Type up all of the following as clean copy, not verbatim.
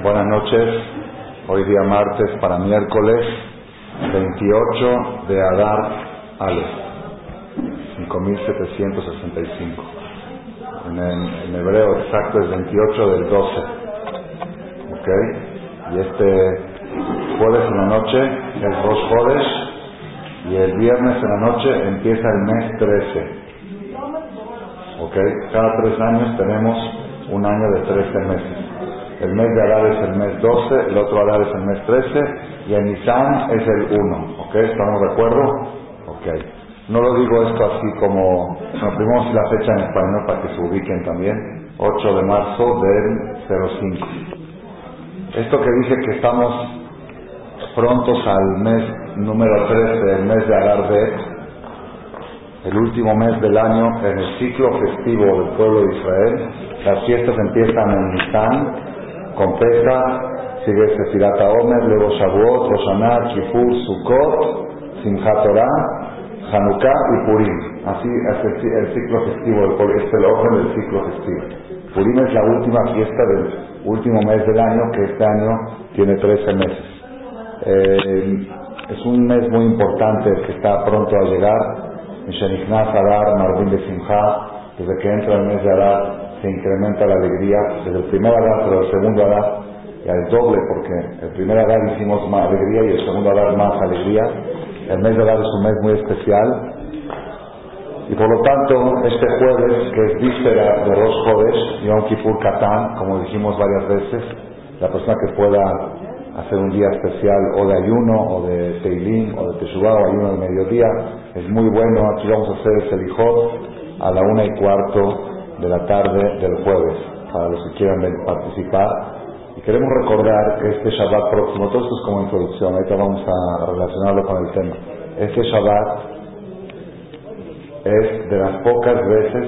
Buenas noches, hoy día martes para miércoles 28 de Adar Aleph, 5765. En hebreo exacto es 28 del 12. ¿Ok? Y este jueves en la noche es Rosh Chodesh y el viernes en la noche empieza el mes 13. ¿Ok? Cada 3 años tenemos un año de 13 meses. El mes de Adar es el mes 12, el otro Adar es el mes 13 y el Nisan es el 1. ¿Ok? ¿Estamos de acuerdo? Ok. No lo digo esto así como... Bueno, primero la fecha en español para que se ubiquen también. 8 de marzo del 05. Esto que dice que estamos prontos al mes número 13, el mes de Adar Bet, el último mes del año en el ciclo festivo del pueblo de Israel. Las fiestas empiezan en Nisan, con Pesach, sigue Sefirat HaOmer, luego Shavuot, Rosh Hashanah, Kippur, Sukkot, Simchat Torah, Hanukkah y Purim. Así es el ciclo festivo del pueblo, es el orden del ciclo festivo. Purim es la última fiesta del último mes del año, que este año tiene 13 meses. Es un mes muy importante que está pronto a llegar. Mishenichnas Adar, Marbim de Simcha. Desde que entra el mes de Adar se incrementa la alegría, desde el primer Adar, pero el segundo Adar ya es doble, porque el primer Adar hicimos más alegría y el segundo Adar más alegría. El mes de Adar es un mes muy especial y por lo tanto este jueves, que es víspera de Rosh Chodesh, Yom Kippur Katán, como dijimos varias veces, la persona que pueda hacer un día especial o de ayuno o de Teilim o de Teshuvah o ayuno de mediodía es muy bueno. Aquí vamos a hacer el Selijot a la 1:15 de la tarde del jueves para los que quieran participar. Y queremos recordar que este Shabbat próximo, todo esto es como introducción, ahorita vamos a relacionarlo con el tema. Este Shabbat es de las pocas veces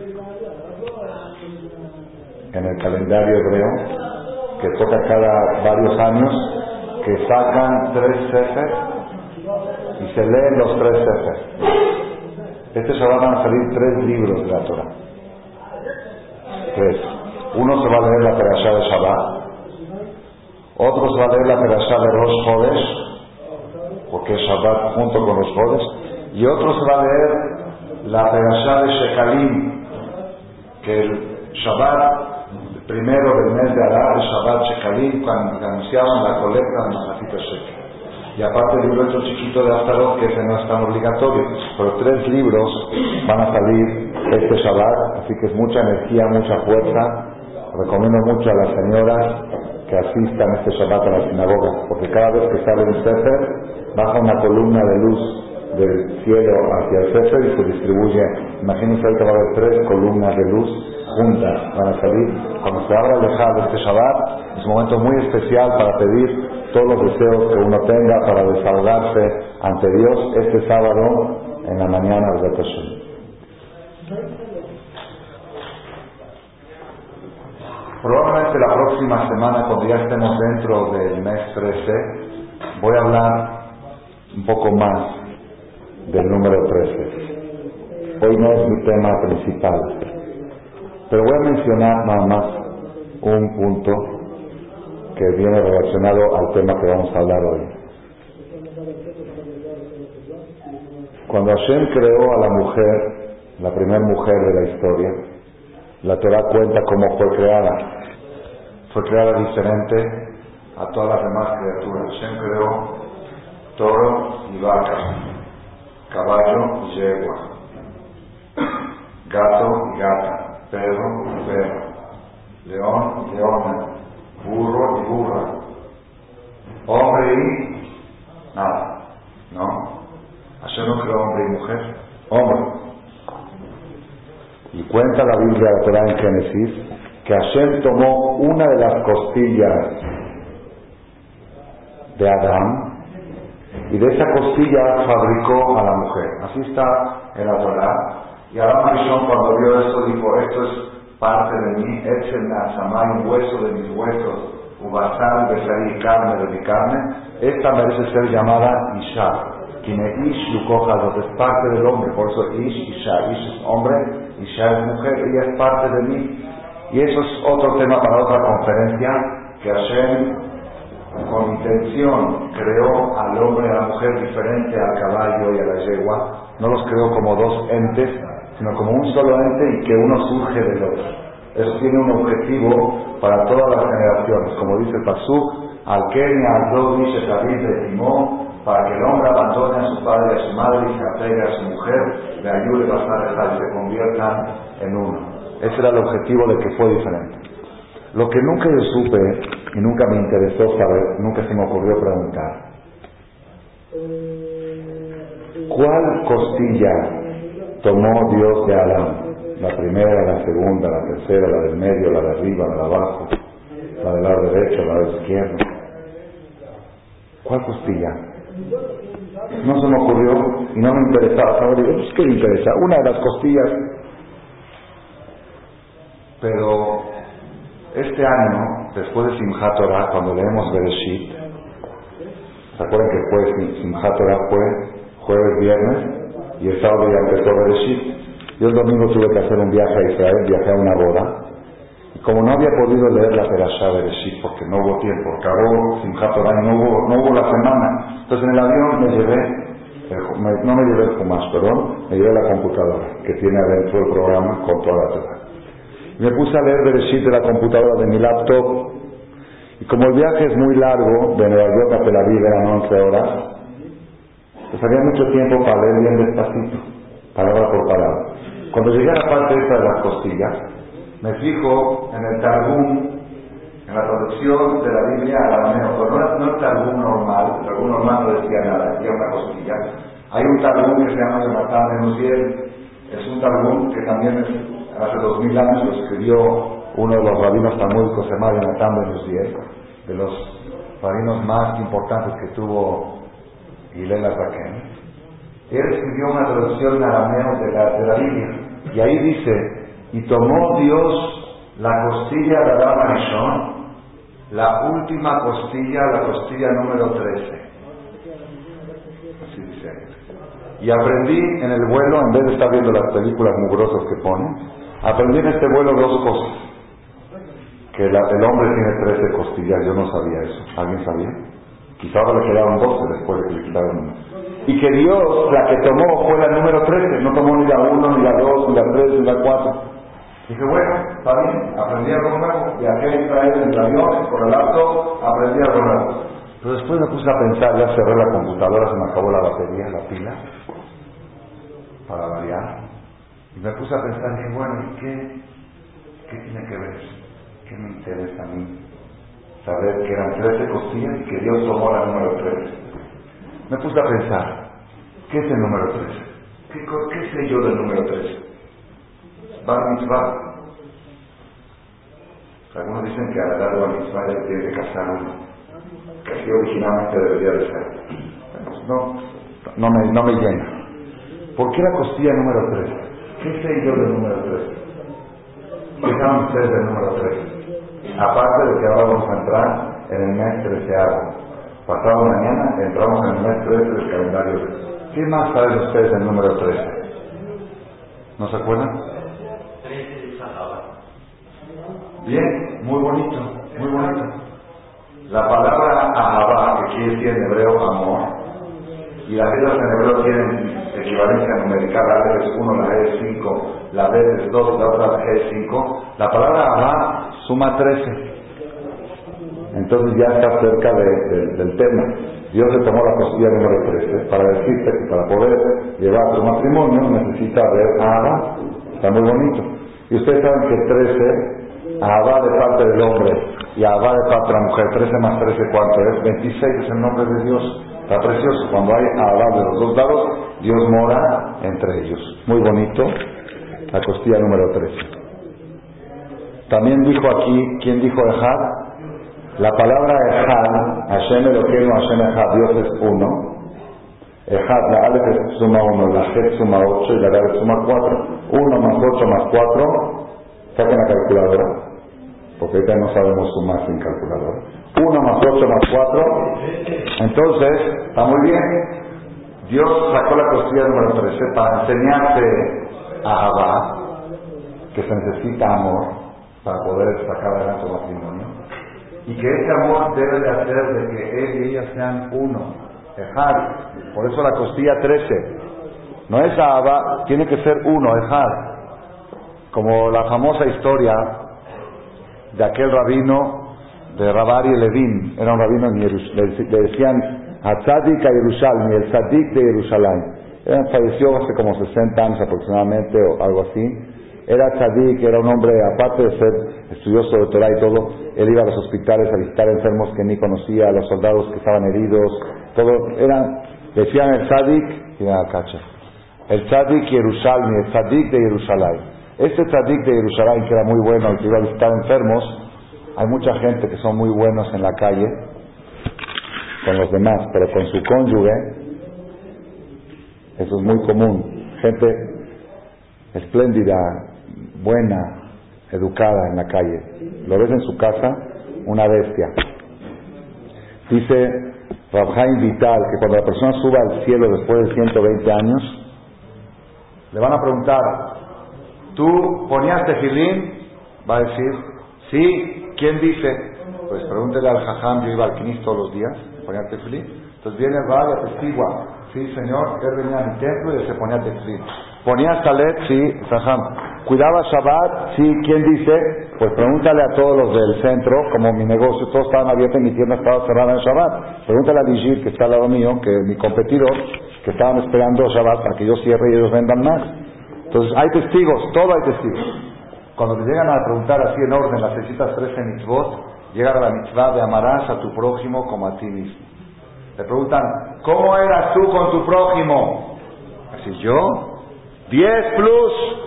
en el calendario hebreo que toca cada varios años que sacan 3 Sefer y se leen los 3 Sefer. Este Shabbat van a salir 3 libros de la Torah. 3. Uno se va a leer la Perashá de Shabbat, otro se va a leer la Perashá de Rosh Chodesh, porque es Shabbat junto con Rosh Chodesh, y otro se va a leer la Perashá de Shekalim, que el Shabbat primero del mes de Adar, el Shabbat Shekalim, cuando anunciaban la colecta de Mahafita Shekel. Y aparte el libro chiquito de Astarot, que ese no es tan obligatorio, pero 3 libros van a salir este Shabbat, así que es mucha energía, mucha fuerza. Recomiendo mucho a las señoras que asistan este Shabbat a la sinagoga, porque cada vez que sale un Sefer, baja una columna de luz del cielo hacia el Sefer y se distribuye. Imagínense, ahorita va a haber 3 columnas de luz juntas, van a salir. Cuando se abra el Lejá de este Shabbat, es un momento muy especial para pedir todos los deseos que uno tenga, para desahogarse ante Dios este sábado en la mañana de Hashem. Probablemente la próxima semana, cuando ya estemos dentro del mes 13, voy a hablar un poco más del número 13. Hoy no es mi tema principal, pero voy a mencionar nada más un punto que viene relacionado al tema que vamos a hablar hoy. Cuando Hashem creó a la mujer, la primera mujer de la historia, la Torah cuenta cómo fue creada. Fue creada diferente a todas las demás criaturas. Hashem creó toro y vaca, caballo y yegua, gato y gata, perro y perra, león y leona, burro y burra, hombre y nada, ¿no? Hashem no creó hombre y mujer, hombre. Y cuenta la Biblia, la Torah en Génesis, que Hashem tomó una de las costillas de Adán y de esa costilla fabricó a la mujer. Así está en la Torah. Y Adán Rishon, cuando vio esto, dijo: esto es parte de mí, Etzel Nasamay, hueso de mis huesos, Ubasar, Besarí, carne de mi carne. Esta merece ser llamada Isha. Kine Ish Yukohazot, es parte del hombre, por eso Ish, Isha. Ish es hombre, Isha es mujer, ella es parte de mí. Y eso es otro tema para otra conferencia, que Hashem, con intención, creó al hombre y a la mujer diferente al caballo y a la yegua. No los creó como dos entes, sino como un solo ente y que uno surge del otro. Eso tiene un objetivo para todas las generaciones. Como dice el Pasuk, al Kenia, al Dodi, Shetavid de Timó, para que el hombre abandone a su padre y a su madre y se apegue a su mujer, le ayude a pasar y se conviertan en uno. Ese era el objetivo de que fue diferente. Lo que nunca yo supe y nunca me interesó saber, nunca se me ocurrió preguntar, ¿cuál costilla tomó Dios de Adán? La primera, la segunda, la tercera, la del medio, la de arriba, la de abajo, la del lado derecho, la del izquierdo. ¿Cuál costilla? No se me ocurrió y no me interesaba saber. Digo, pues, ¿qué me interesa? Una de las costillas. Pero este año, después de Simchat Torah, cuando leemos Bereshit, ¿se acuerdan que fue Simchat Torah fue jueves, viernes y el sábado ya empezó Bereshit? Yo el domingo tuve que hacer un viaje a Israel, viajé a una boda. Y como no había podido leer la Perashá de Bereshit porque no hubo tiempo, acabó Simchat Torah y no hubo la semana. Entonces en el avión no me llevé el Chumash, me llevé la computadora que tiene adentro el programa con toda la Torah. Me puse a leer Bereshit de la computadora de mi laptop. Y como el viaje es muy largo, de Nueva York a Tel Aviv eran 11 horas, pues había mucho tiempo para leer bien despacito, palabra por palabra. Cuando llegué a la parte esta de las costillas, me fijo en el Targum, en la traducción de la Biblia al arameo, pero no el Targum normal. El Targum normal no decía nada, decía una costilla. Hay un Targum que se llama Yonatán ben Uziel, es un Targum que también hace 2000 años lo escribió uno de los rabinos talmúdicos, se llama Yonatán ben Uziel, de los rabinos más importantes que tuvo Hillel HaZaken. Él escribió una traducción en arameo de la Biblia, y ahí dice: y tomó Dios la costilla de Adán Arishon, la última costilla, la costilla número 13. Así dice. Y aprendí en el vuelo, en vez de estar viendo las películas mugrosas que ponen, aprendí en este vuelo dos cosas. Que el hombre tiene 13 costillas, yo no sabía eso. ¿Alguien sabía? Quizá ahora le quedaron 12 después de que le quitaron una. Y que Dios, la que tomó, fue la número 13, no tomó ni la 1, ni la 2, ni la 3, ni la 4. Dije, bueno, está bien, aprendí algo nuevo, viajé a Israel en el avión, por el auto, aprendí algo nuevo. Pero después me puse a pensar, ya cerré la computadora, se me acabó la batería, la pila, para variar. Y me puse a pensar, dije, bueno, ¿y qué tiene que ver? ¿Qué me interesa a mí? Saber que eran 13 costillas y que Dios tomó la número 13. Me puse a pensar, ¿qué es el número 13? ¿Qué sé yo del número 13? Bar mitzvah. Algunos dicen que al dar bar mitzvah ya tiene que casar uno, que así originalmente debería de ser. No me llena. ¿Por qué la costilla número 13? ¿Qué sé yo del número 13? ¿Qué saben ustedes del número 13? Aparte de que ahora vamos a entrar en el mes 13avo. Pasado mañana entramos en el mes 13 del calendario. ¿Qué más saben ustedes del número 13? ¿No se acuerdan? Bien, muy bonito, muy bonito. La palabra ahabá, que quiere decir en hebreo amor, y las letras en hebreo tienen equivalencia numerical, la A es 1, la E es 5, la B es 2, la otra E es 5. La palabra ahabá suma 13. Entonces ya está cerca del tema. Dios le tomó la costilla número 13 para decirte que para poder llevar tu matrimonio necesita ver ahabá. Está muy bonito. Y ustedes saben que 13, ahabá de parte del hombre y ahabá de parte de la mujer, 13 más 13, ¿cuánto es? 26 es el nombre de Dios. Está precioso. Cuando hay ahabá de los dos lados, Dios mora entre ellos. Muy bonito. La costilla número 13. También dijo aquí, ¿quién dijo Ejad? La palabra Ejad, Hashem Elokeinu, Hashem Ejad, Dios es uno. Ejad, la Aleph suma 1, la Het suma 8 y la Dalet suma 4. 1 más 8 más 4, saquen la calculadora, porque ahorita no sabemos sumar sin calculadora. 1 más 8 más 4, entonces, está muy bien. Dios sacó la costilla número 13 para enseñarte a Ahabá, que se necesita amor para poder sacar adelante tu matrimonio. y que ese amor debe de hacer de que él y ella sean uno. Ejad. Por eso la costilla 13. No es Ahava, tiene que ser uno, Ejad. Como la famosa historia de aquel rabino de Rabari Levin. Era un rabino en Jerusalén. Le decían Hatzadik a Jerusalén, el Tzadik de Jerusalén. Falleció hace como 60 años aproximadamente o algo así. Era tzadik, era un hombre, aparte de ser estudioso de Torah y todo, él iba a los hospitales a visitar enfermos que ni conocía, a los soldados que estaban heridos, todo, decían el tzadik, y era cacha, el tzadik Jerusalén, el tzadik de Jerusalén. Este tzadik de Jerusalén, que era muy bueno, el que iba a visitar enfermos, hay mucha gente que son muy buenos en la calle, con los demás, pero con su cónyuge, eso es muy común, gente espléndida, buena, educada en la calle. Lo ves en su casa, una bestia. Dice Rav Chaim Vital que cuando la persona suba al cielo después de 120 años, le van a preguntar, ¿tú ponías tefilín? Va a decir, sí. ¿Quién dice? Pues pregúntele al jajam, yo iba al Knis todos los días, ponía tefilín. Entonces viene el Rab y atestigua, sí señor, él venía a mi templo y él se ponía tefilín. ¿Ponía talet? Sí, jajam. ¿Cuidaba Shabbat? Sí. ¿Quién dice? Pues pregúntale a todos los del centro, como mi negocio, todos estaban abiertos y mi tienda estaba cerrada en Shabbat. Pregúntale a Vigil, que está al lado mío, que mi competidor, que estaban esperando Shabbat para que yo cierre y ellos vendan más. Entonces hay testigos, todo hay testigos. Cuando te llegan a preguntar así en orden las 613 mitzvot, llegan a la mitzvah de amarás a tu prójimo como a ti mismo. Te preguntan, ¿cómo eras tú con tu prójimo? Así yo, 10 plus,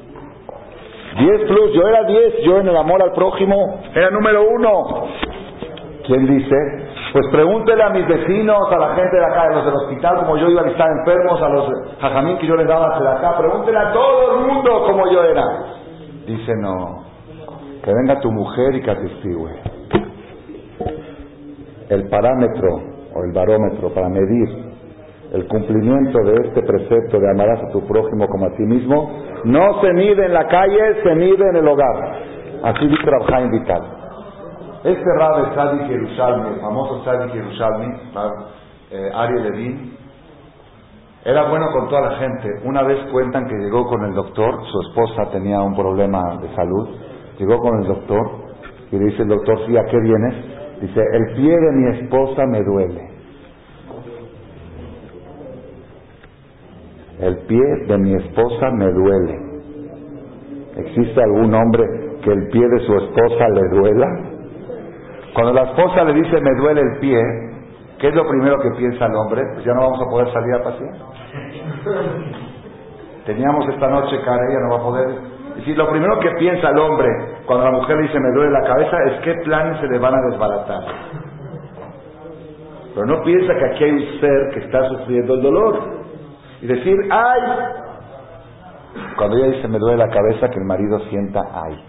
yo era 10, yo en el amor al prójimo era número 1. ¿Quién dice? Pues pregúntele a mis vecinos, a la gente de acá, a los del hospital, como yo iba a visitar enfermos, a los jajamín que yo les daba de acá, pregúntele a todo el mundo como yo era. Dice, no, que venga tu mujer y que atestigue. El parámetro o el barómetro para medir el cumplimiento de este precepto de amarás a tu prójimo como a ti mismo no se mide en la calle, se mide en el hogar. Así dice Rav Chaim Vital. Este Rab de Tzadik Yerushalmi, el famoso Tzadik Yerushalmi, Ari Levin, era bueno con toda la gente. Una vez cuentan que llegó con el doctor, su esposa tenía un problema de salud, llegó con el doctor y le dice el doctor, sí, ¿a qué vienes? Dice, el pie de mi esposa me duele. El pie de mi esposa me duele. ¿Existe algún hombre que el pie de su esposa le duela? Cuando la esposa le dice me duele el pie, ¿qué es lo primero que piensa el hombre? Pues ya no vamos a poder salir a pasear. Teníamos esta noche cara, ella no va a poder. Es decir, lo primero que piensa el hombre cuando la mujer le dice me duele la cabeza es qué planes se le van a desbaratar. Pero no piensa que aquí hay un ser que está sufriendo el dolor. Y decir, ¡ay! Cuando ella dice me duele la cabeza, que el marido sienta, ¡ay!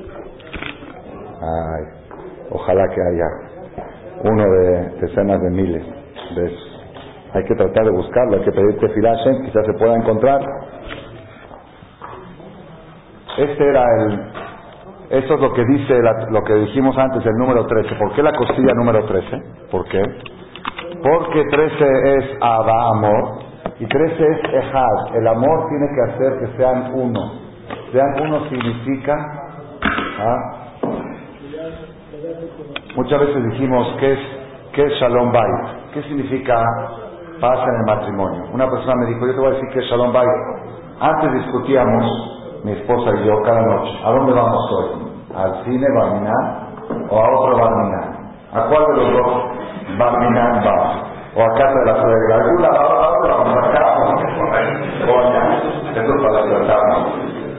¡Ay! Ojalá que haya uno de decenas de miles de esos. Hay que tratar de buscarlo, hay que pedir tefilá a Hashem, quizás se pueda encontrar. Eso es lo que dice, lo que dijimos antes, el número 13. ¿Por qué la costilla número 13? ¿Por qué? Porque 13 es Abba, amor, y 13 es Ejad. El amor tiene que hacer que sean uno. Sean uno significa, muchas veces dijimos, ¿qué es Shalom Bayit? ¿Qué significa paz en el matrimonio? Una persona me dijo, yo te voy a decir qué es Shalom Bayit. Antes discutíamos, mi esposa y yo, cada noche, ¿a dónde vamos hoy? ¿Al cine Barminan o a otro Barminan? ¿A cuál de los dos Barminan vamos? ¿O a casa de la suegra? ¿Alguna? ¿A dónde vamos? ¿Acá? ¿O allá? Esto es para despertarnos.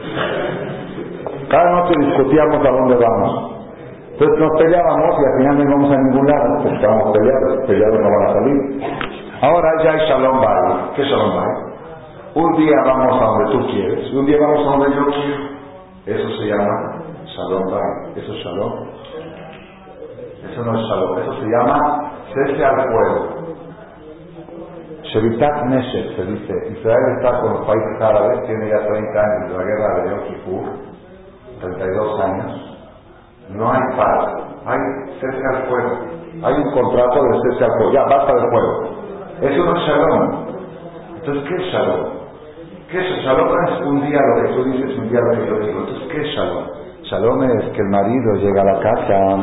Cada noche discutíamos a dónde vamos. Entonces nos peleábamos y al final no íbamos a ningún lado, porque estábamos peleados no van a salir. Ahora ya hay Shalom Bayit. ¿Qué es Shalom Bayit? Un día vamos a donde tú quieres, y un día vamos a donde yo quiero. Eso se llama Shalom Bayit. ¿Eso es Shalom? Eso no es Shalom, eso se llama cese al fuego. Shevitat Neshek se dice. Israel está con los países árabes, tiene ya 30 años de la guerra de Yom Kippur, 32 años. No hay paz, hay cese al fuego. Hay un contrato de cese al fuego. Ya, basta del fuego. Eso no es shalom. Entonces, ¿qué es shalom? ¿Qué es shalom? Es un día lo que tú dices, un día lo que yo digo. Entonces, ¿qué es shalom? Shalom es que el marido llega a la casa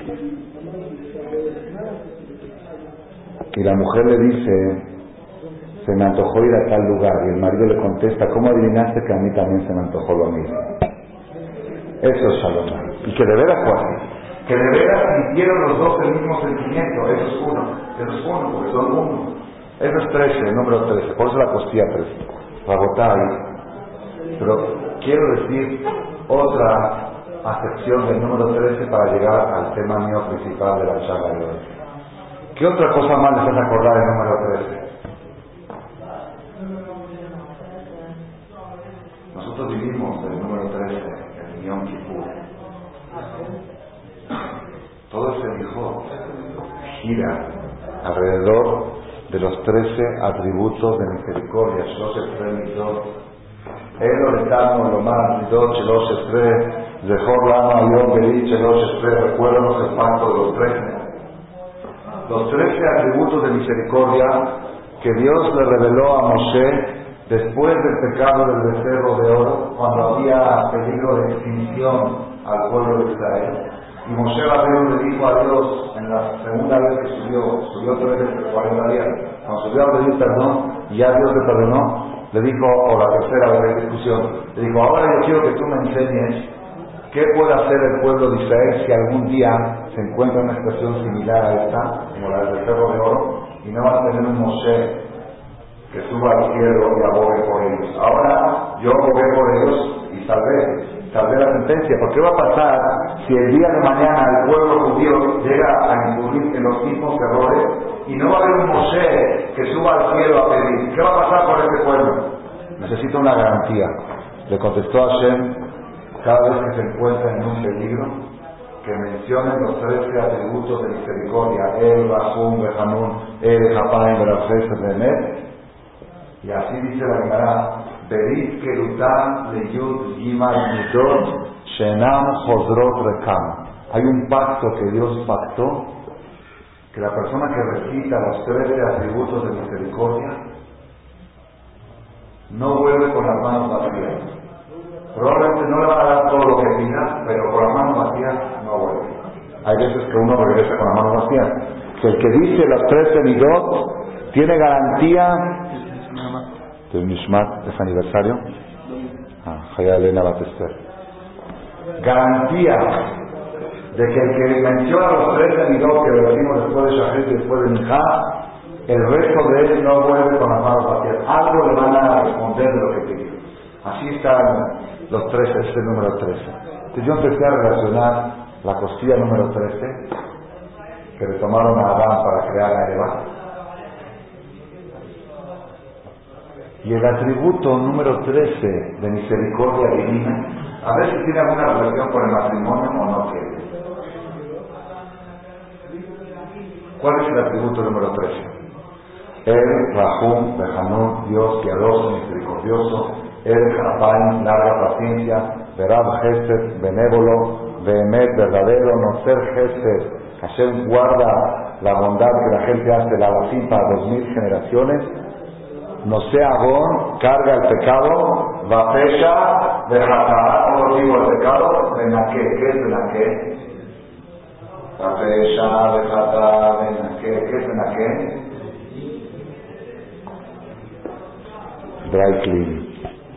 y la mujer le dice, se me antojó ir a tal lugar, y el marido le contesta, ¿cómo adivinaste que a mí también se me antojó lo mismo? Eso es shalom. Y que de veras fue así. Que de veras sintieron los dos el mismo sentimiento. Eso es uno, porque son uno. Eso es 13, el número 13, por eso la costilla 13. Rabotai. Pero quiero decir otra acepción del número 13 para llegar al tema mío principal de la charla de hoy. ¿Qué otra cosa más les vas a acordar del número 13? Nosotros vivimos el número 13 en Yom Kippur. Todo ese hijo gira alrededor de los 13 atributos de misericordia. Shlosh Midot, Elo Letano Lomar Midot Shlosh Zechor Lama Yom Berit Shlosh. Recuérdanos el pacto de los 13. Los 13 atributos de misericordia que Dios le reveló a Moshe después del pecado del becerro de oro, cuando había peligro de extinción al pueblo de Israel. Y Moshe Rabbeinu le dijo a Dios en la segunda vez que subió 3 veces 40 días, cuando subió a pedir perdón y ya Dios le perdonó, le dijo, o la tercera vez de discusión, le dijo, ahora yo quiero que tú me enseñes qué puede hacer el pueblo de Israel si algún día se encuentra en una situación similar a esta, como la del becerro de oro, y no va a tener un Moshe que suba al cielo y abogue por ellos. Ahora yo abogué por ellos y salvé la sentencia. ¿Por qué va a pasar si el día de mañana el pueblo judío llega a incurrir en los mismos errores y no va a haber un Moshe que suba al cielo a pedir? ¿Qué va a pasar con este pueblo? Necesito una garantía. Le contestó Hashem, cada vez que se encuentra en un peligro, que mencionen los 13 atributos de misericordia, El, Rahum, Behanun, El, Japaim, Berafes, Benet. Y así dice la Gemara, Berit Kerutam Leyud Gimal Midot Shenam Jodrot Rekam. Hay un pacto que Dios pactó, que la persona que recita los 13 atributos de misericordia no vuelve con las manos vacías. Probablemente no le va a dar todo lo que pida, pero con las manos vacías no vuelve. Hay veces que uno regresa con las manos vacías. Que el que dice los 13 Midot tiene garantía. ¿Tu Nishmat es aniversario? Jaya Elena Batester. Garantía de que el que menciona los 13 Midot que le decimos después de Shahid y después de Minjá, el resto de él no vuelve con las manos vacías. Algo le van a responder de lo que pidió. Así están los 13, este número 13. Entonces yo empecé a relacionar la costilla número 13 que le tomaron a Adán para crear a Eva y el atributo número 13 de misericordia divina, a ver si tiene alguna relación con el matrimonio o no tiene. ¿Cuál es el atributo número 13? El Rahum, Behanun, Dios piadoso, misericordioso. El Japaim, larga paciencia. Berab Gesed, benévolo. Behemet, verdadero. Noser Gesed, Hashem guarda la bondad que la gente hace, la vacín para 2000 generaciones. No sea Agón, carga el pecado. Vapesha, Bejatá, como digo el pecado. Benaké, ¿qué es Benaké? Vapesha, Bejatá, Benaké, ¿qué es Benaké? Dry clean.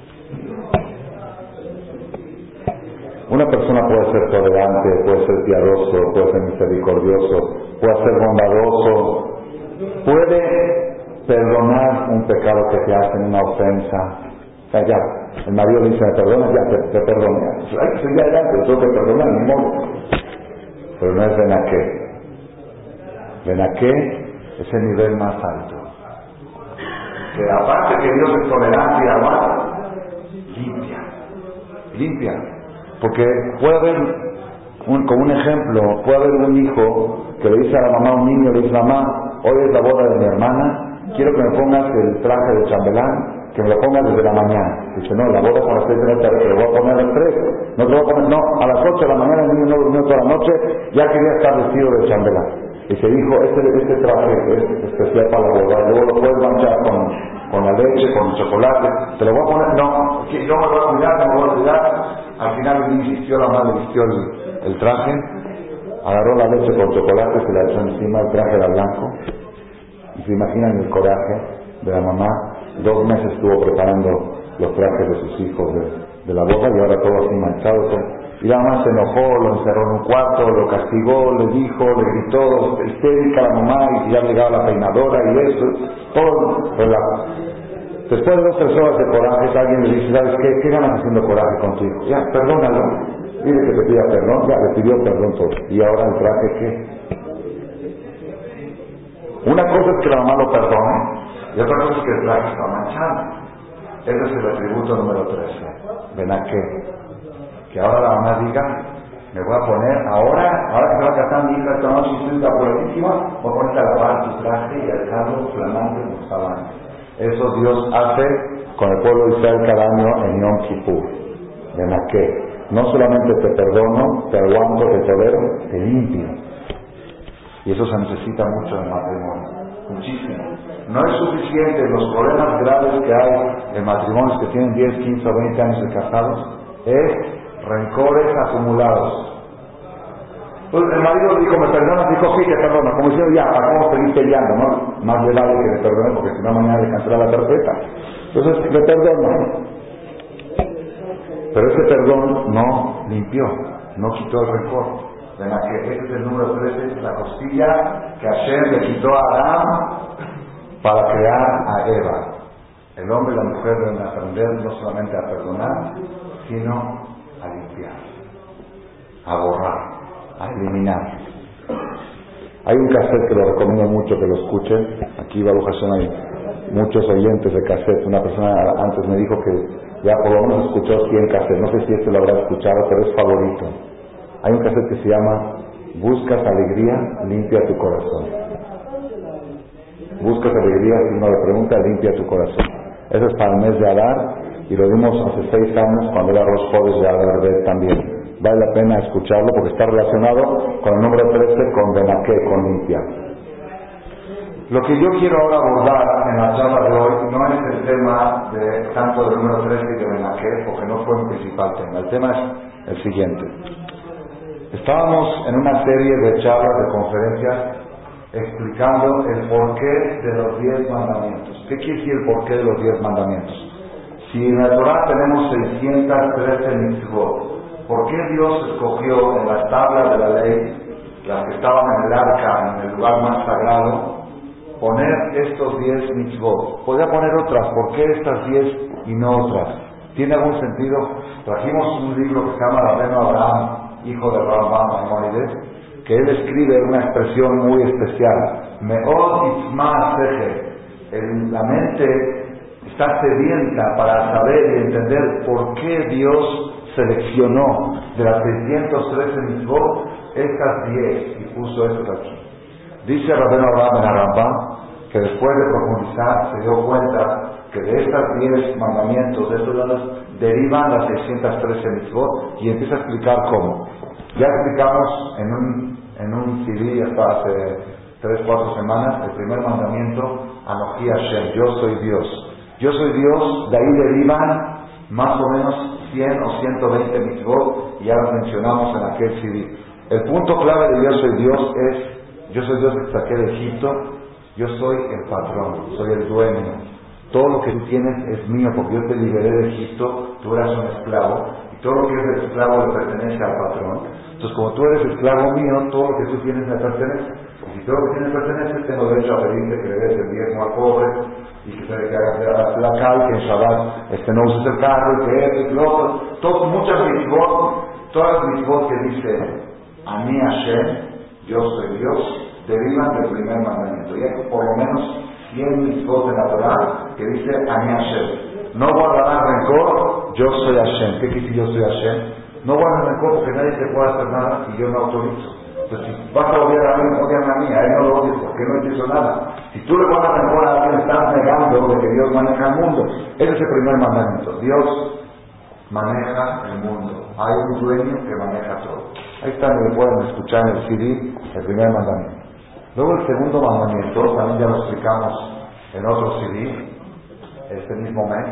Una persona puede ser tolerante, puede ser piadoso, puede ser misericordioso, puede ser bondadoso, puede perdonar un pecado que te hacen, una ofensa. O sea, ya, el marido le dice, ¿me perdonas? Ya, te perdono. Hay que seguir adelante, tengo que perdonar, ni modo. Pero no es Benaké. Benaké es el nivel más alto. Que aparte que Dios es tolerante y aguanta, limpia. Porque puede haber, como un ejemplo, puede haber un hijo que le dice a la mamá, un niño le dice, mamá, hoy es la boda de mi hermana, quiero que me pongas el traje de chambelán que me lo pongas desde la mañana. Dice, no, la boda es a las 6 de la tarde, te lo voy a poner a las 3. No te lo voy a poner, no, a las 8 de la mañana el niño no durmió toda la noche, ya quería estar vestido de chambelán. Dice, hijo, este traje es especial para la boda, luego lo puedes manchar con la leche, con el chocolate, te lo voy a poner, no, yo me voy a cuidar, no me voy a cuidar. Al final insistió, la madre vistió el traje, agarró la leche con chocolate, se la echó encima, el traje era blanco, y se imaginan el coraje de la mamá. 2 meses estuvo preparando los trajes de sus hijos de la boda, y ahora todo así manchado, y la mamá se enojó, lo encerró en un cuarto, lo castigó, le dijo, le gritó, histérica la mamá, y ya llegaba la peinadora y eso, todo relajo. Después de 2 o 3 horas de coraje, alguien le dice, ¿sabes qué? ¿Qué ganas haciendo coraje con tu hijo? Ya, perdónalo, dile que te pida perdón, ya le pidió perdón todo. ¿Y ahora el traje qué? Una cosa es que la mamá lo perdone, y otra cosa es que el traje está manchado. Ese es el atributo número 13. ¿Ven a qué? Que ahora la mamá diga, me voy a poner, ahora que se va a casar mi hija esta noche y estoy apuradísima, voy a ponerte a lavar tu traje y a dejarlo flamante como estaba antes. Eso Dios hace con el pueblo de Israel cada año en Yom Kippur. ¿Ven a qué? No solamente te perdono, te aguanto, te tolero, te limpio. Y eso se necesita mucho en el matrimonio, muchísimo. No es suficiente los problemas graves que hay en matrimonios que tienen 10, 15 o 20 años de casados, es rencores acumulados. Entonces el marido dijo, ¿me perdonas? Dijo, sí, te perdono. Como diciendo, ya, ¿cómo seguir peleando? ¿No? Más le vale que le perdone, porque si no mañana le cancela la tarjeta. Entonces le perdono. Pero ese perdón no limpió, no quitó el rencor. Ven a que este es el número 13, la costilla que Hashem le quitó a Adán para crear a Eva. El hombre y la mujer deben aprender no solamente a perdonar, sino a limpiar, a borrar, a eliminar. Hay un cassette que lo recomiendo mucho que lo escuchen. Aquí, Baruch Hashem, hay muchos oyentes de cassette. Una persona antes me dijo que ya por lo menos escuchó 100 cassettes. No sé si este lo habrá escuchado, pero es favorito. Hay un cassette que se llama Buscas alegría, limpia tu corazón. Buscas alegría, si uno le pregunta, limpia tu corazón. Eso es para el mes de Adar, y lo dimos hace 6 años cuando era Rosh Chodesh de Adar también. Vale la pena escucharlo porque está relacionado con el número 13, con Benaké, con limpia. Lo que yo quiero ahora abordar en la charla de hoy no es el tema de tanto del número 13 y de Benaké, porque no fue el principal tema. El tema es el siguiente. Estábamos en una serie de charlas, de conferencias, explicando el porqué de los 10 mandamientos. ¿Qué quiere decir el porqué de los 10 mandamientos? Si en la Torah tenemos 613 mitzvot, ¿por qué Dios escogió en las tablas de la ley, las que estaban en el arca, en el lugar más sagrado, poner estos 10 mitzvot? Podría poner otras, ¿por qué estas 10 y no otras? ¿Tiene algún sentido? Trajimos un libro que se llama Rabbeinu Abraham, hijo de Rambam Maimónides, que él escribe una expresión muy especial. Me'od itzma sechel. La mente está sedienta para saber y entender por qué Dios seleccionó de las 613 mitzvot estas 10 y puso estas aquí. Dice Rabbeinu Abraham en Rambam que después de profundizar se dio cuenta que de estas 10 mandamientos, de estos lados, derivan las 613 mitzvot, y empieza a explicar cómo. Ya explicamos en un CD hasta hace 3-4 semanas el primer mandamiento, Anoji Hashem, yo soy Dios. Yo soy Dios, de ahí derivan más o menos 100 o 120 mitzvot, y ya las mencionamos en aquel CD. El punto clave de yo soy Dios es, yo soy Dios que te saqué de Egipto, yo soy el patrón, soy el dueño. Todo lo que tú tienes es mío, porque yo te liberé de Egipto, tú eras un esclavo, y todo lo que es del esclavo le pertenece al patrón. Entonces, como tú eres esclavo mío, todo lo que tú tienes me pertenece. Y si todo lo que tienes me pertenece, tengo derecho a pedirte que le des el diezmo al pobre, y que hagas la cal, que en Shabbat no uses el carro, y que esto y lo otro. Muchas mitzvot, todas las mitzvot que dice Ani Hashem, yo soy Dios, derivan del primer mandamiento. Y hay por lo menos 100 mitzvot de la Torah que dice Ani Hashem. No guardarás rencor, yo soy Hashem. ¿Qué quiere decir yo soy Hashem? No guardes rencor porque nadie te puede hacer nada y yo no autorizo. Pues si vas a odiar a alguien, odian a mí, a él no lo odies, porque no te hizo nada. Si tú le vas a mejor a alguien, estás negando de que Dios maneja el mundo. Ese es el primer mandamiento. Dios maneja el mundo. Hay un dueño que maneja todo. Ahí está, donde pueden escuchar en el CD el primer mandamiento. Luego el segundo mandamiento, también ya lo explicamos en otro CD, este mismo mes,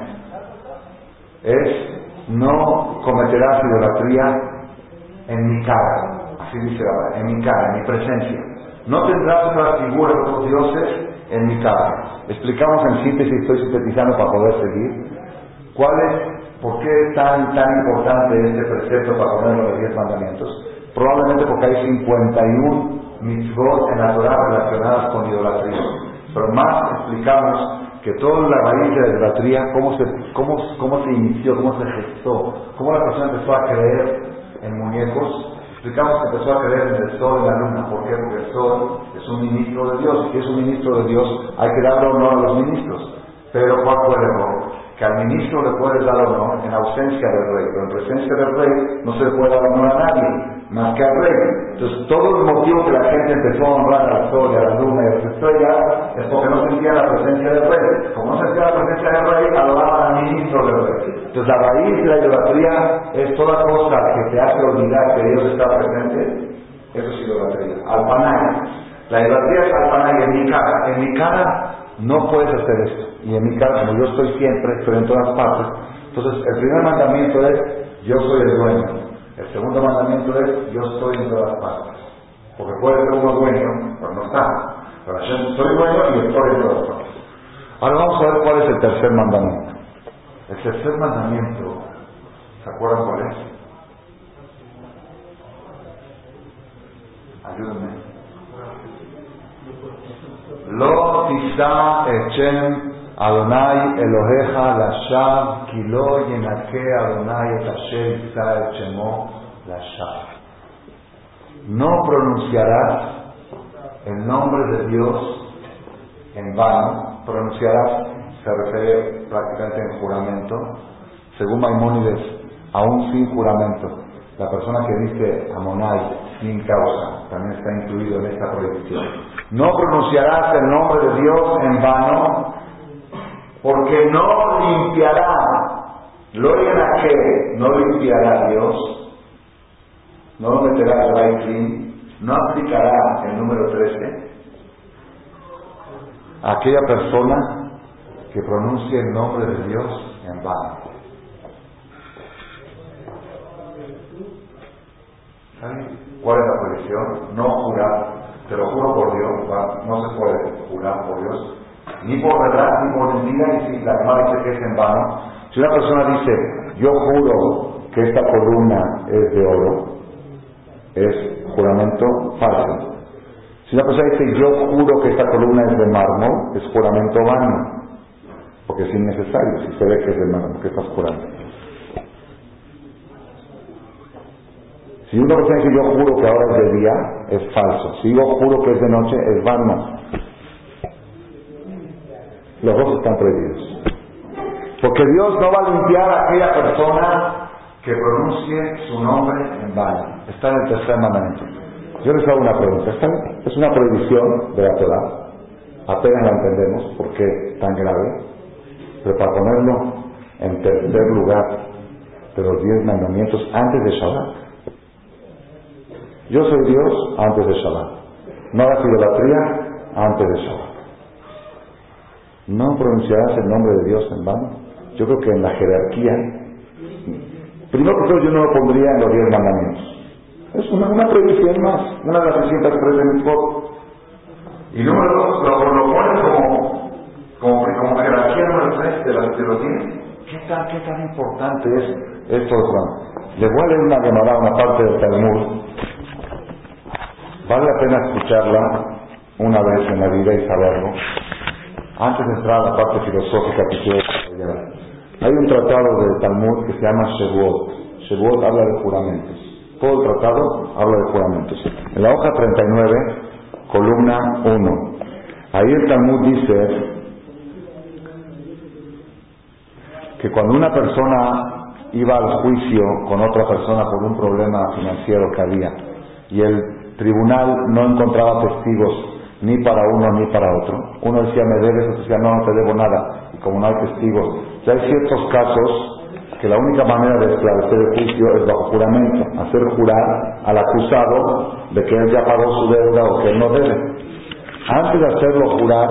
es no cometerás idolatría en mi cara. Así dice ahora, en mi cara, en mi presencia. No tendrás otras figuras, otros dioses en mi cara. Explicamos en síntesis, estoy sintetizando para poder seguir. ¿Por qué es tan importante este precepto para poner los 10 mandamientos? Probablemente porque hay 51 mitzvot en la Torah relacionadas con idolatría. Pero más explicamos que toda la raíz de la idolatría, cómo se inició, cómo se gestó, cómo la persona empezó a creer en muñecos. Explicamos que empezó a creer en el sol y la luna. ¿Por qué? Porque el sol es un ministro de Dios. Y si es un ministro de Dios, hay que darle honor a los ministros. Pero ¿cuál fue el error? Que al ministro le puedes dar honor en ausencia del rey, pero en presencia del rey no se le puede dar honor a nadie, más que al rey. Entonces todo el motivo que la gente empezó a honrar al sol y a la luna y a las estrellas es porque no sentía la presencia del rey. Como no sentía la presencia del rey, adoraban al ministro del rey. Entonces la raíz de la idolatría es toda cosa que te hace olvidar que Dios está presente. Eso es idolatría. Alpanay. La idolatría es alpanay en mi cara. En mi cara no puedes hacer esto. Y en mi cara, como yo estoy siempre, estoy en todas partes. Entonces, el primer mandamiento es, yo soy el dueño. El segundo mandamiento es, yo estoy en todas partes. Porque puede ser uno dueño, pero no está. Pero yo soy dueño y estoy en todas partes. Ahora vamos a ver cuál es el tercer mandamiento. El tercer mandamiento, ¿se acuerdan cuál es? Ayúdenme. Lo tisa echem Adonai Eloheja Lashav Kilo Yenake Adonai Et Asher Yisa Echemo Lashav. No pronunciarás el nombre de Dios en vano. Pronunciarás se refiere prácticamente en juramento. Según Maimónides, aún sin juramento. La persona que dice Amonai sin causa también está incluido en esta prohibición. No pronunciarás el nombre de Dios en vano, porque no limpiará, lo a que no limpiará Dios, no lo meterá el right clean, no aplicará el número 13 a aquella persona que pronuncie el nombre de Dios en vano. ¿Saben cuál es la prohibición? No jurar, te lo juro por Dios, no se puede jurar por Dios, ni por verdad, ni por mentira, y si la Gemara dice que es en vano. Si una persona dice, yo juro que esta columna es de oro, es juramento falso. Si una persona dice, yo juro que esta columna es de mármol, es juramento vano, porque es innecesario, si se ve que es de mármol, ¿qué estás jurando? Si una persona dice, yo juro que ahora es de día, es falso. Si yo juro que es de noche, es vano. Los dos están prohibidos. Porque Dios no va a limpiar a aquella persona que pronuncie su nombre en vano. Está en el tercer mandamiento. Yo les hago una pregunta. Es una prohibición de la Torah. Apenas la entendemos por qué tan grave. Pero para ponerlo en tercer lugar de los 10 mandamientos antes de Shabbat. Yo soy Dios antes de Shabbat. No hagas idolatría antes de Shabbat. No pronunciarás el nombre de Dios en vano. Yo creo que en la jerarquía, primero que todo yo no lo pondría en los 10 mandamientos. Es una prohibición más, una de las 313 mitzvot. Y número 2, lo pones como jerarquía número 3 de los 10. ¿Qué tan importante es esto de Juan? Les voy a leer una Gemara, una parte del Talmud. Vale la pena escucharla una vez en la vida y saberlo. Antes de entrar a la parte filosófica que quiero desarrollar, hay un tratado de Talmud que se llama Shevuot. Shevuot habla de juramentos. Todo el tratado habla de juramentos. En la hoja 39, columna 1, ahí el Talmud dice que cuando una persona iba al juicio con otra persona por un problema financiero que había, y el tribunal no encontraba testigos ni para uno ni para otro. Uno decía me debes, otro decía no te debo nada, y como no hay testigos, ya hay ciertos casos que la única manera de esclarecer el juicio es bajo juramento, hacer jurar al acusado de que él ya pagó su deuda o que él no debe. Antes de hacerlo jurar,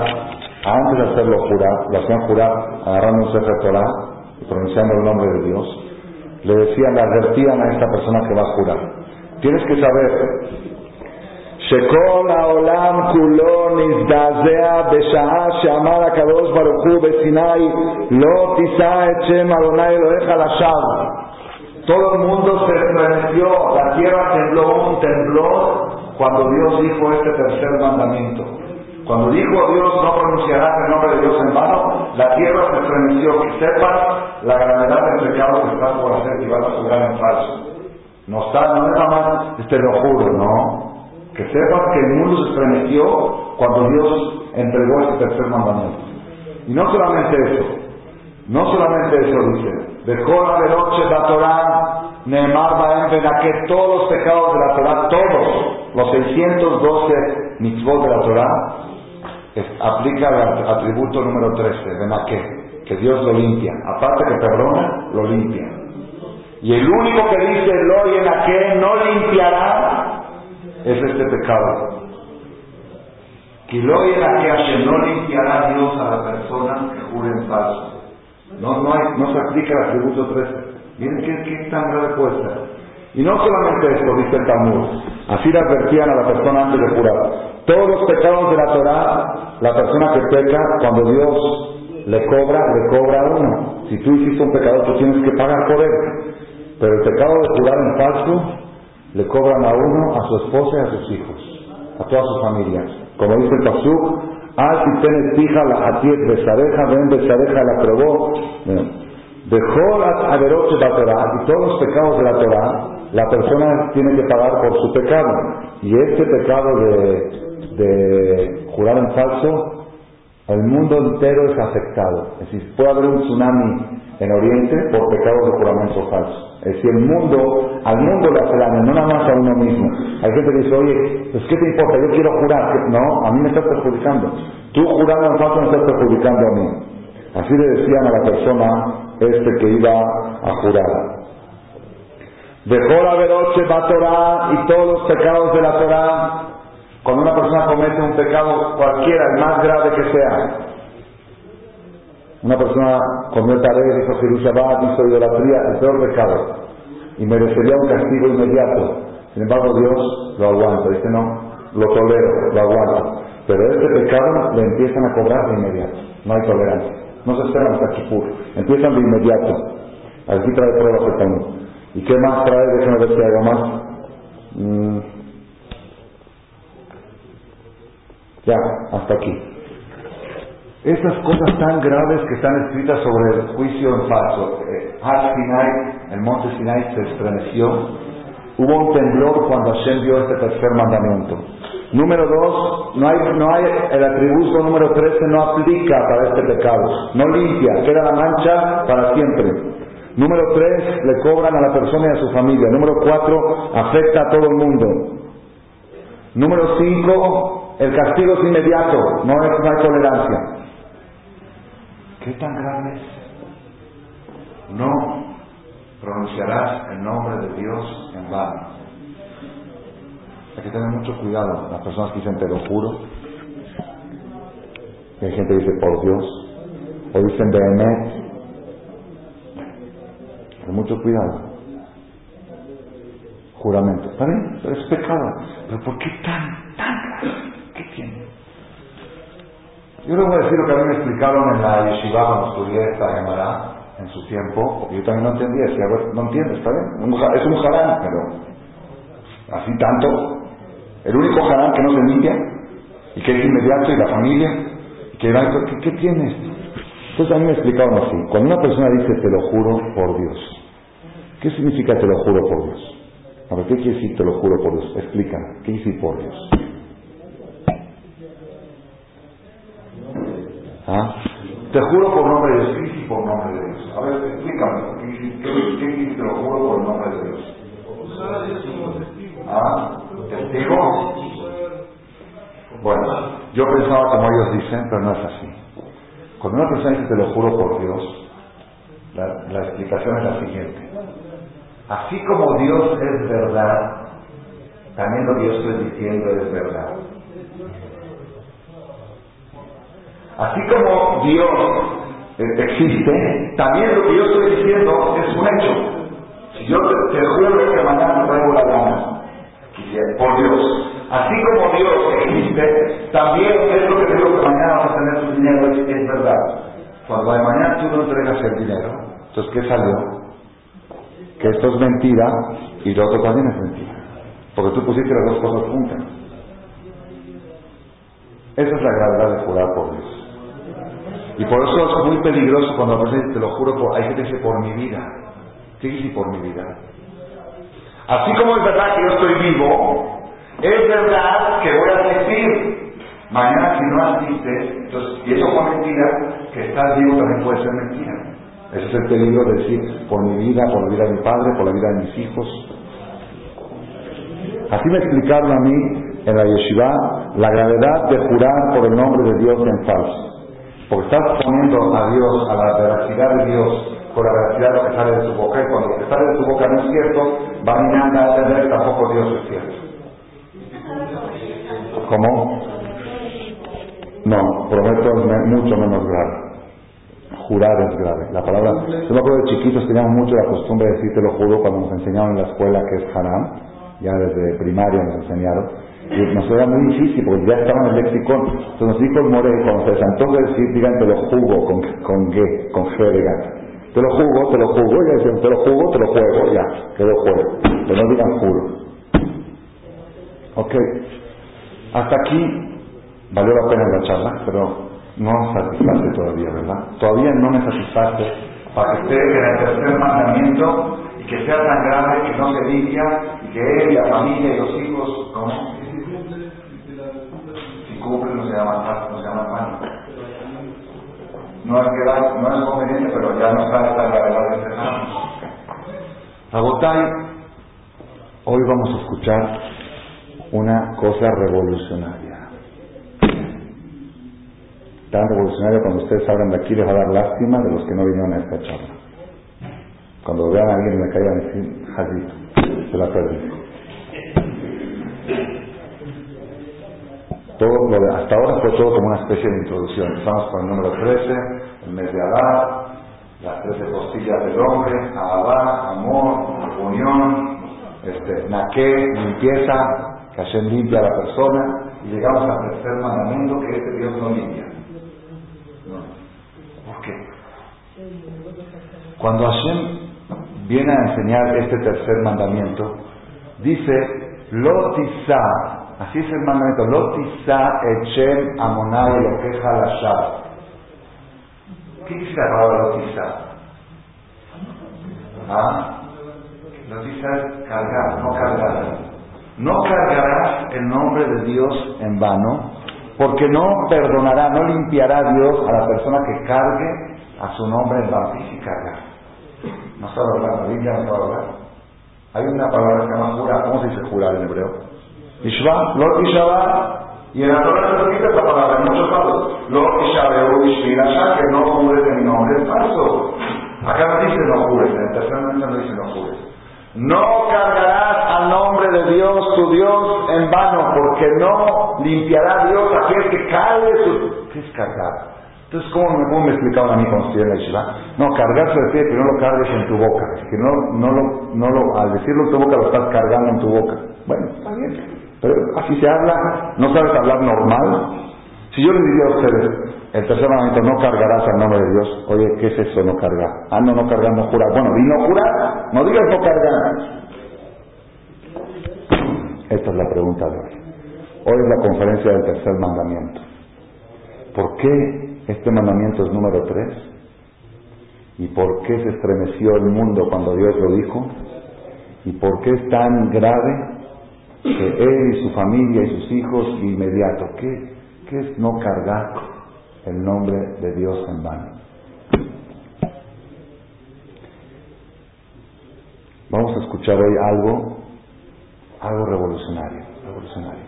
lo hacían jurar agarrando un Sefer Torah y pronunciando el nombre de Dios. Le decían, le advertían a esta persona que va a jurar. Tienes que saber שכל העולם כולו נזדעזע בשעה שאמר הקדוש ברוך הוא בסיני לא תישא את שם אדוני אלוהיך לשווא. Todo el mundo se estremeció, la tierra tembló un temblor cuando Dios dijo este tercer mandamiento. Cuando dijo Dios no pronunciarás el nombre de Dios en vano, la tierra se estremeció. Que sepas la gravedad del pecado que estás por hacer y vas a jurar en falso. No es nada más, te lo juro, no. Que sepas que el mundo se estremeció cuando Dios entregó ese tercer mandamiento. Y no solamente eso dice, dejó la veloce la Torah, Neemar Baem Benaque, todos los pecados de la Torah, todos los 612 mitzvot de la Torah, aplica el atributo número 13, Benaque, que Dios lo limpia. Aparte que perdona, lo limpia. Y el único que dice lo y Benaque no limpiará es este pecado. Que lo y Benaque no limpiará Dios a la persona que jure en falso. No se aplica el atributo 13. Miren qué tan grave puede ser. Y no solamente esto, dice el Talmud, así le advertían a la persona antes de jurar. Todos los pecados de la Torah, la persona que peca, cuando Dios le cobra a uno. Si tú hiciste un pecado, tú tienes que pagar por él. Pero el pecado de jurar en falso, le cobran a uno, a su esposa y a sus hijos, a toda su familia. Como dice el Pasuk, al si tienes hija la atiet besareja, ven besareja la probó. Dejó las averoches de la Torah, y todos los pecados de la Torah, la persona tiene que pagar por su pecado. Y este pecado de jurar en falso, el mundo entero es afectado. Es decir, puede haber un tsunami en Oriente por pecados de juramento falso. Es decir, al mundo le hace daño, no nada más a uno mismo. Hay gente que dice, oye, pues ¿qué te importa? Yo quiero jurar. No, a mí me estás perjudicando. Tú jurando en falso me estás perjudicando a mí. Así le decían a la persona que iba a jurar. Dejó la veroche va Torah y todos los pecados de la Torah. Cuando una persona comete un pecado cualquiera, el más grave que sea. Una persona comió taré, hizo Jerushabat, hizo idolatría, el peor pecado. Y merecería un castigo inmediato. Sin embargo, Dios lo aguanta. Dice, no, lo tolero, lo aguanta. Pero este pecado le empiezan a cobrar de inmediato. No hay tolerancia. No se esperan hasta Kipur. Empiezan de inmediato. Aquí trae pruebas el Talmud. ¿Y qué más trae? Déjenme ver si hay algo más. Ya, hasta aquí. Esas cosas tan graves que están escritas sobre el juicio en falso. Har Sinai, el monte Sinai se estremeció. Hubo un temblor cuando Hashem dio este tercer mandamiento. Número 2, no hay el atributo número 13 no aplica para este pecado. No limpia, queda la mancha para siempre. Número 3, le cobran a la persona y a su familia. Número 4, afecta a todo el mundo. Número 5, el castigo es inmediato, no hay tolerancia. ¿Qué tan grave es? No pronunciarás el nombre de Dios en vano. Hay que tener mucho cuidado. Las personas que dicen te lo juro, y hay gente que dice por Dios, o dicen Behemet. Con mucho cuidado. Juramento. ¿Está bien? Pero es pecado. ¿Pero por qué tan grave? ¿Qué tiene? Yo les voy a decir lo que a mí me explicaron en la yeshiva cuando estudié esta Gemara en su tiempo, porque yo también no entendía. Decía, bueno, no entiendo, ¿está bien? Es un harán, pero así tanto. El único harán que no se limpia y que es inmediato, y la familia, y que ¿qué tiene esto? Entonces a mí me explicaron así. Cuando una persona dice te lo juro por Dios, ¿qué significa te lo juro por Dios? A ver, ¿qué quiere decir te lo juro por Dios? Explícame, ¿qué quiere decir por Dios? ¿Ah? Te juro por nombre de Dios. ¿Qué quiere decir por nombre de Dios? A ver, explícame, ¿qué quiere decir te lo juro por el nombre de Dios? ¿Ah? ¿Testigo? Bueno, yo pensaba como ellos dicen, pero no es así. Cuando una persona dice te lo juro por Dios, la explicación es la siguiente. Así como Dios es verdad, también lo que yo estoy diciendo es verdad. Así como Dios existe, también lo que yo estoy diciendo es un hecho. Si yo te juro que mañana traigo la lana, por Dios, así como Dios existe, también es lo que te digo que mañana vas a tener tu dinero, es verdad. Cuando de mañana tú no entregas el dinero, entonces ¿qué salió? Que esto es mentira y lo otro también es mentira. Porque tú pusiste las dos cosas juntas. Esa es la gravedad de jurar por Dios. Y por eso es muy peligroso cuando la persona dice, te lo juro, hay gente que dice, por mi vida. ¿Qué dice por mi vida? Así como es verdad que yo estoy vivo, es verdad que voy a existir. Mañana si no asistes, entonces, y eso fue mentira, que estás vivo también puede ser mentira. Ese es el peligro de decir, por mi vida, por la vida de mi padre, por la vida de mis hijos. Así me explicaron a mí en la yeshiva la gravedad de jurar por el nombre de Dios en falso. Porque estás poniendo a Dios, a la veracidad de Dios, por la veracidad de lo que sale de tu boca, y cuando lo que sale de tu boca no es cierto, va mirando a entender que tampoco Dios es cierto. ¿Cómo? No, prometo es mucho menos grave. Jurar es grave. La palabra, yo me acuerdo de chiquitos teníamos mucho la costumbre de decir te lo juro cuando nos enseñaron en la escuela que es haram, ya desde primaria nos enseñaron, y nos era muy difícil porque ya estaba en el lexicón. Entonces nos dijo el More, cuando se les antoja decir, digan te lo jugo con G de gato. Te lo jugo, ya decían te lo jugo, te lo juego, ya, quedó juego. Pero no digan juro. Ok, hasta aquí valió la pena la charla, pero no satisface todavía, ¿verdad? Todavía no me satisface para que esté en el tercer mandamiento y que sea tan grave que no se limpia y que él y la familia y los hijos, ¿cómo? Si cumplen no se llama pan. No es conveniente, pero ya no está esta gravedad de este lado. Agotay, hoy vamos a escuchar una cosa revolucionaria. Tan revolucionaria cuando ustedes salgan de aquí les va a dar lástima de los que no vinieron a esta charla. Cuando vean a alguien en la calle van a decir, Jadito, se la perdí. Hasta ahora fue todo como una especie de introducción. Empezamos con el número 13, el mes de Adar, las 13 costillas del hombre, Ahabá, amor, unión, naqué, limpieza, que Hashem limpia a la persona, y llegamos al tercer mandamiento que este Dios no limpia. ¿Por qué? Cuando Hashem viene a enseñar este tercer mandamiento, dice, Lo tisá, así es el mandamiento, Lo tisá echem amonai lo queja la shab. ¿Qué dice la palabra Lo tisá? Lo tisá es cargar, no cargar. No cargarás el nombre de Dios en vano, porque no perdonará, no limpiará a Dios a la persona que cargue a su nombre en vano. ¿Y si cargar? No sabe hablar, la Biblia no sabe hablar. Hay una palabra que se llama jurar. ¿Cómo se dice jurar en hebreo? Ishva, lo ishava. Y en la Torah se repite esta palabra en muchos lados. Lo ishaveu ishvirasha, que no jures en mi nombre, es falso. Acá no dice no jures, en el tercer momento no dice no jures. No cargarás al nombre de Dios, tu Dios, en vano, porque no limpiará Dios a aquel que cargue su... ¿Qué es cargar? Entonces, ¿cómo me explicaban a mí cuando estudié en la Yeshiva? No, cargar se refiere que no lo cargues en tu boca, que al decirlo en tu boca lo estás cargando en tu boca. Bueno, está bien, pero así se habla, no sabes hablar normal. Si yo les diría a ustedes, el tercer mandamiento, no cargarás al nombre de Dios, oye, ¿qué es eso, no cargar? No cargar, no jurar. Bueno, di no jurar, no digas no cargar. Esta es la pregunta de hoy. Hoy es la conferencia del tercer mandamiento. ¿Por qué este mandamiento es número 3? ¿Y por qué se estremeció el mundo cuando Dios lo dijo? ¿Y por qué es tan grave que él y su familia y sus hijos inmediato? ¿Qué es no cargar el nombre de Dios en vano? Vamos a escuchar hoy algo revolucionario. revolucionario.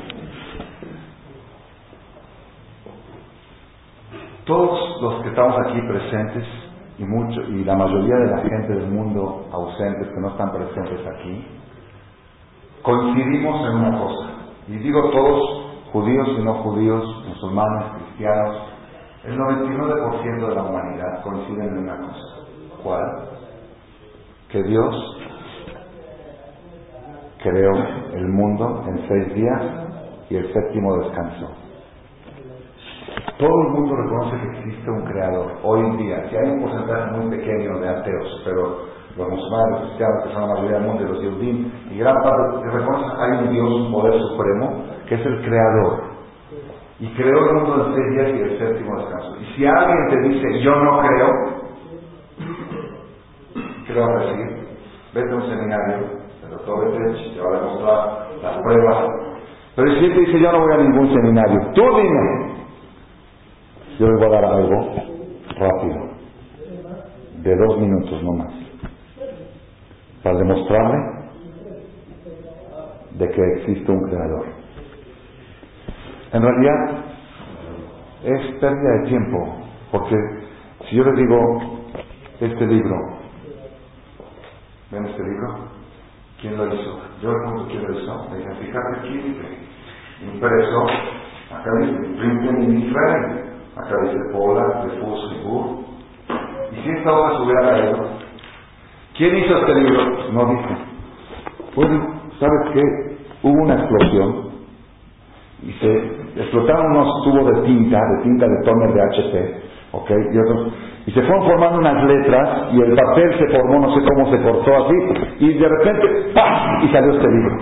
Todos los que estamos aquí presentes y la mayoría de la gente del mundo ausentes que no están presentes aquí, coincidimos en una cosa. Y digo todos, judíos y no judíos, musulmanes, cristianos, el 99% de la humanidad coinciden en una cosa. ¿Cuál? Que Dios creó el mundo en 6 días y el 7º descansó. Todo el mundo reconoce que existe un creador. Hoy en día, si hay un porcentaje muy pequeño de ateos, pero los musulmanes, los cristianos, que son la mayoría del mundo, y los Yehudim, y gran parte reconocen que hay un Dios, un poder supremo, que es el creador. Y creó el mundo en 6 días y el 7º descanso. Y si alguien te dice, yo no creo, ¿qué le vas a decir? Vete a un seminario, el doctor Betech te va a demostrar las pruebas. Pero si él te dice, yo no voy a ningún seminario, tú dime. Yo les voy a dar algo rápido, de 2 minutos no más, para demostrarle de que existe un creador. En realidad es pérdida de tiempo, porque si yo les digo este libro, ¿ven este libro? ¿Quién lo hizo? Yo le pregunto quién lo hizo. Me dicen, fíjate aquí dice, impreso, acá dice, Printen in Israel, acá dice Pola, Refus, Libur. Y si esta hoja se hubiera caído, ¿quién hizo este libro? No dice. Bueno, ¿sabes qué? Hubo una explosión y se explotaron unos tubos de tinta de tóner de HP, ¿ok? Y se fueron formando unas letras y el papel se formó, no sé cómo se cortó así, y de repente ¡pam! Y salió este libro.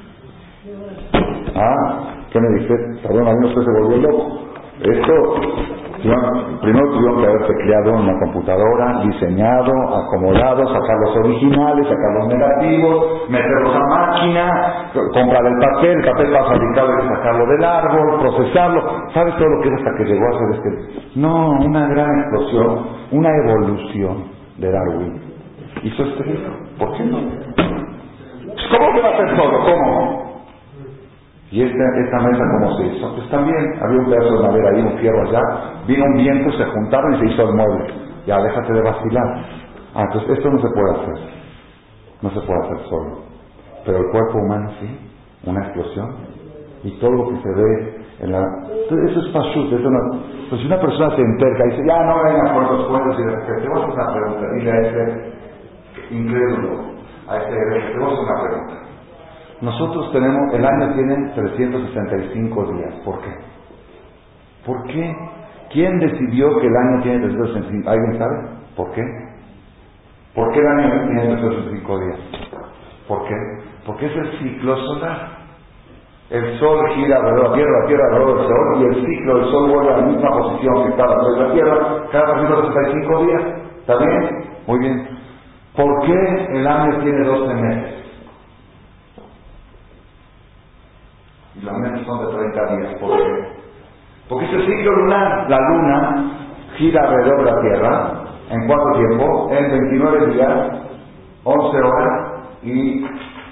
¿Qué me dice? Perdón, a mí usted se volvió loco. Esto, primero tuvieron que haber tecleado en una computadora, diseñado, acomodado, sacar los originales, sacar los negativos, meterlos a máquina, comprar el papel para fabricarlo y sacarlo del árbol, procesarlo. ¿Sabes todo lo que es hasta que llegó a ser este? No, una gran explosión, una evolución de Darwin. Hizo este libro. ¿Por qué no? ¿Cómo se va a hacer todo? ¿Cómo? ¿Y esta mesa cómo se hizo? Pues también había un pedazo de madera ahí, un fierro allá, vino un viento, se juntaron y se hizo el mueble. Ya, déjate de vacilar. Entonces esto no se puede hacer. No se puede hacer solo. Pero el cuerpo humano sí, una explosión. Y todo lo que se ve en la... Entonces, eso es pashut, eso no... Pues si una persona se enterca y dice, ya no vengas con los cuentos y de repente, te voy a hacer una pregunta, dile a ese incrédulo, a ese hereje, te voy a hacer una pregunta. Nosotros tenemos, el año tiene 365 días. ¿Por qué? ¿Por qué? ¿Quién decidió que el año tiene 365? ¿Alguien sabe? ¿Por qué? ¿Por qué el año tiene 365 días? ¿Por qué? Porque es el ciclo solar. El sol gira alrededor de la Tierra alrededor del sol, y el ciclo del sol vuelve a la misma posición que está alrededor de la Tierra cada 365 días. ¿Está bien? Muy bien. ¿Por qué el año tiene 12 meses? Y los meses son de 30 días. ¿Por qué? Porque es el ciclo lunar. La luna gira alrededor de la Tierra en ¿cuánto tiempo? En 29 días, 11 horas y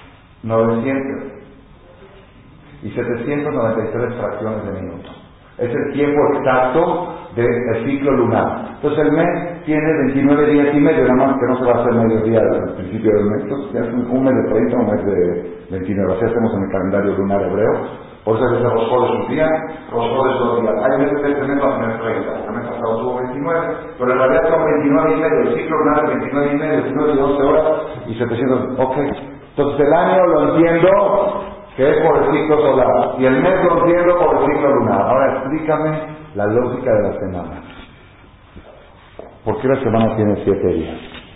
793 fracciones de minutos. Es el tiempo exacto del ciclo lunar. Entonces el mes tiene 29 días y medio, nada más que no se va a hacer medio día al principio del mes. Entonces es un mes de 30, un mes de 29. Así hacemos en el calendario lunar hebreo. Por eso se los jodes un día, los jodes 2 días. Hay meses que este mes va a tener 30, porque el mes pasado tuvo 29, pero en realidad son 29 y medio. El ciclo lunar es 29 y medio, 19 y 12 horas y 700. Ok. Entonces el año lo entiendo que es por el ciclo solar, y el mes lo entiendo por el ciclo lunar. Ahora explícame la lógica de la semana. ¿Por qué la semana tiene 7 días?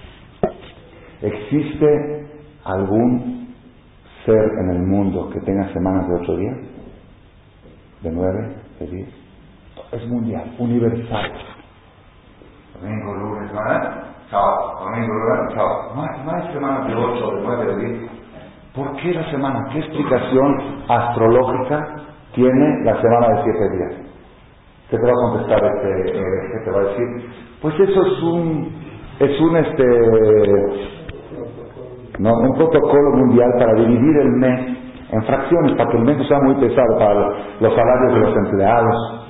¿Existe algún ser en el mundo que tenga semanas de 8 días? ¿De 9? ¿De 10? Es mundial, universal. Domingo, lunes, sábado. Domingo, lunes, sábado. No hay semanas de 8, de 9, de 10. ¿Por qué la semana? ¿Qué explicación astrológica tiene la semana de 7 días? ¿Qué te va a contestar que te va a decir? Pues eso es un protocolo mundial para dividir el mes en fracciones, para que el mes no sea muy pesado para los salarios de los empleados.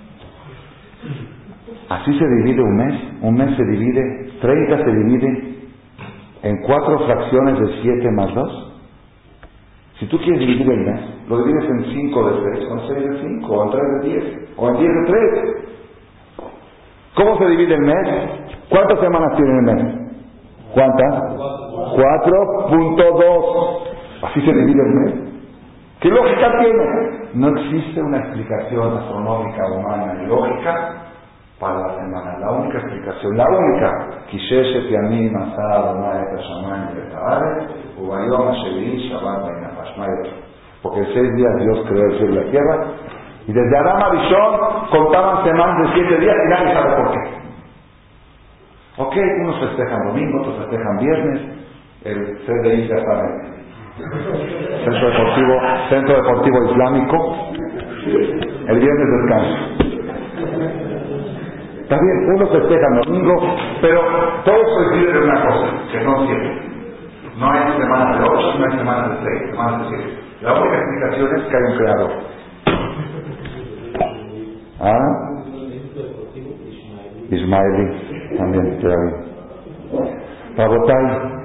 Así se divide un mes se divide, 30 se divide en 4 fracciones de 7 más 2. Si tú quieres dividir el mes, lo divides en 5 de 6, o en 6 de 5, o en 3 de 10, o en 10 de 3. ¿Cómo se divide el mes? ¿Cuántas semanas tiene el mes? ¿Cuántas? 4.2. Así se divide el mes. ¿Qué lógica tiene? No existe una explicación astronómica, humana y lógica para la semana. La única explicación, la única, Kishesh Yamim Asad Maet Hashamayim Betahare Ubayom Ashevin Shabbat Bainafashmayot. Porque en 6 días Dios creó el cielo y la tierra, y desde Adam a Rishon contaban semanas de 7 días y nadie sabe por qué. Ok, unos festejan domingo, otros festejan viernes, el CDI ya saben, Centro Deportivo Islámico, el viernes descanso. Está bien, unos festejan domingo, pero todos coinciden en una cosa, que son 7. No hay semanas de 8, no hay semanas de 6, semanas de 7. La única explicación es que hay un creador. Ismaelí, también queda bien. Rabotai,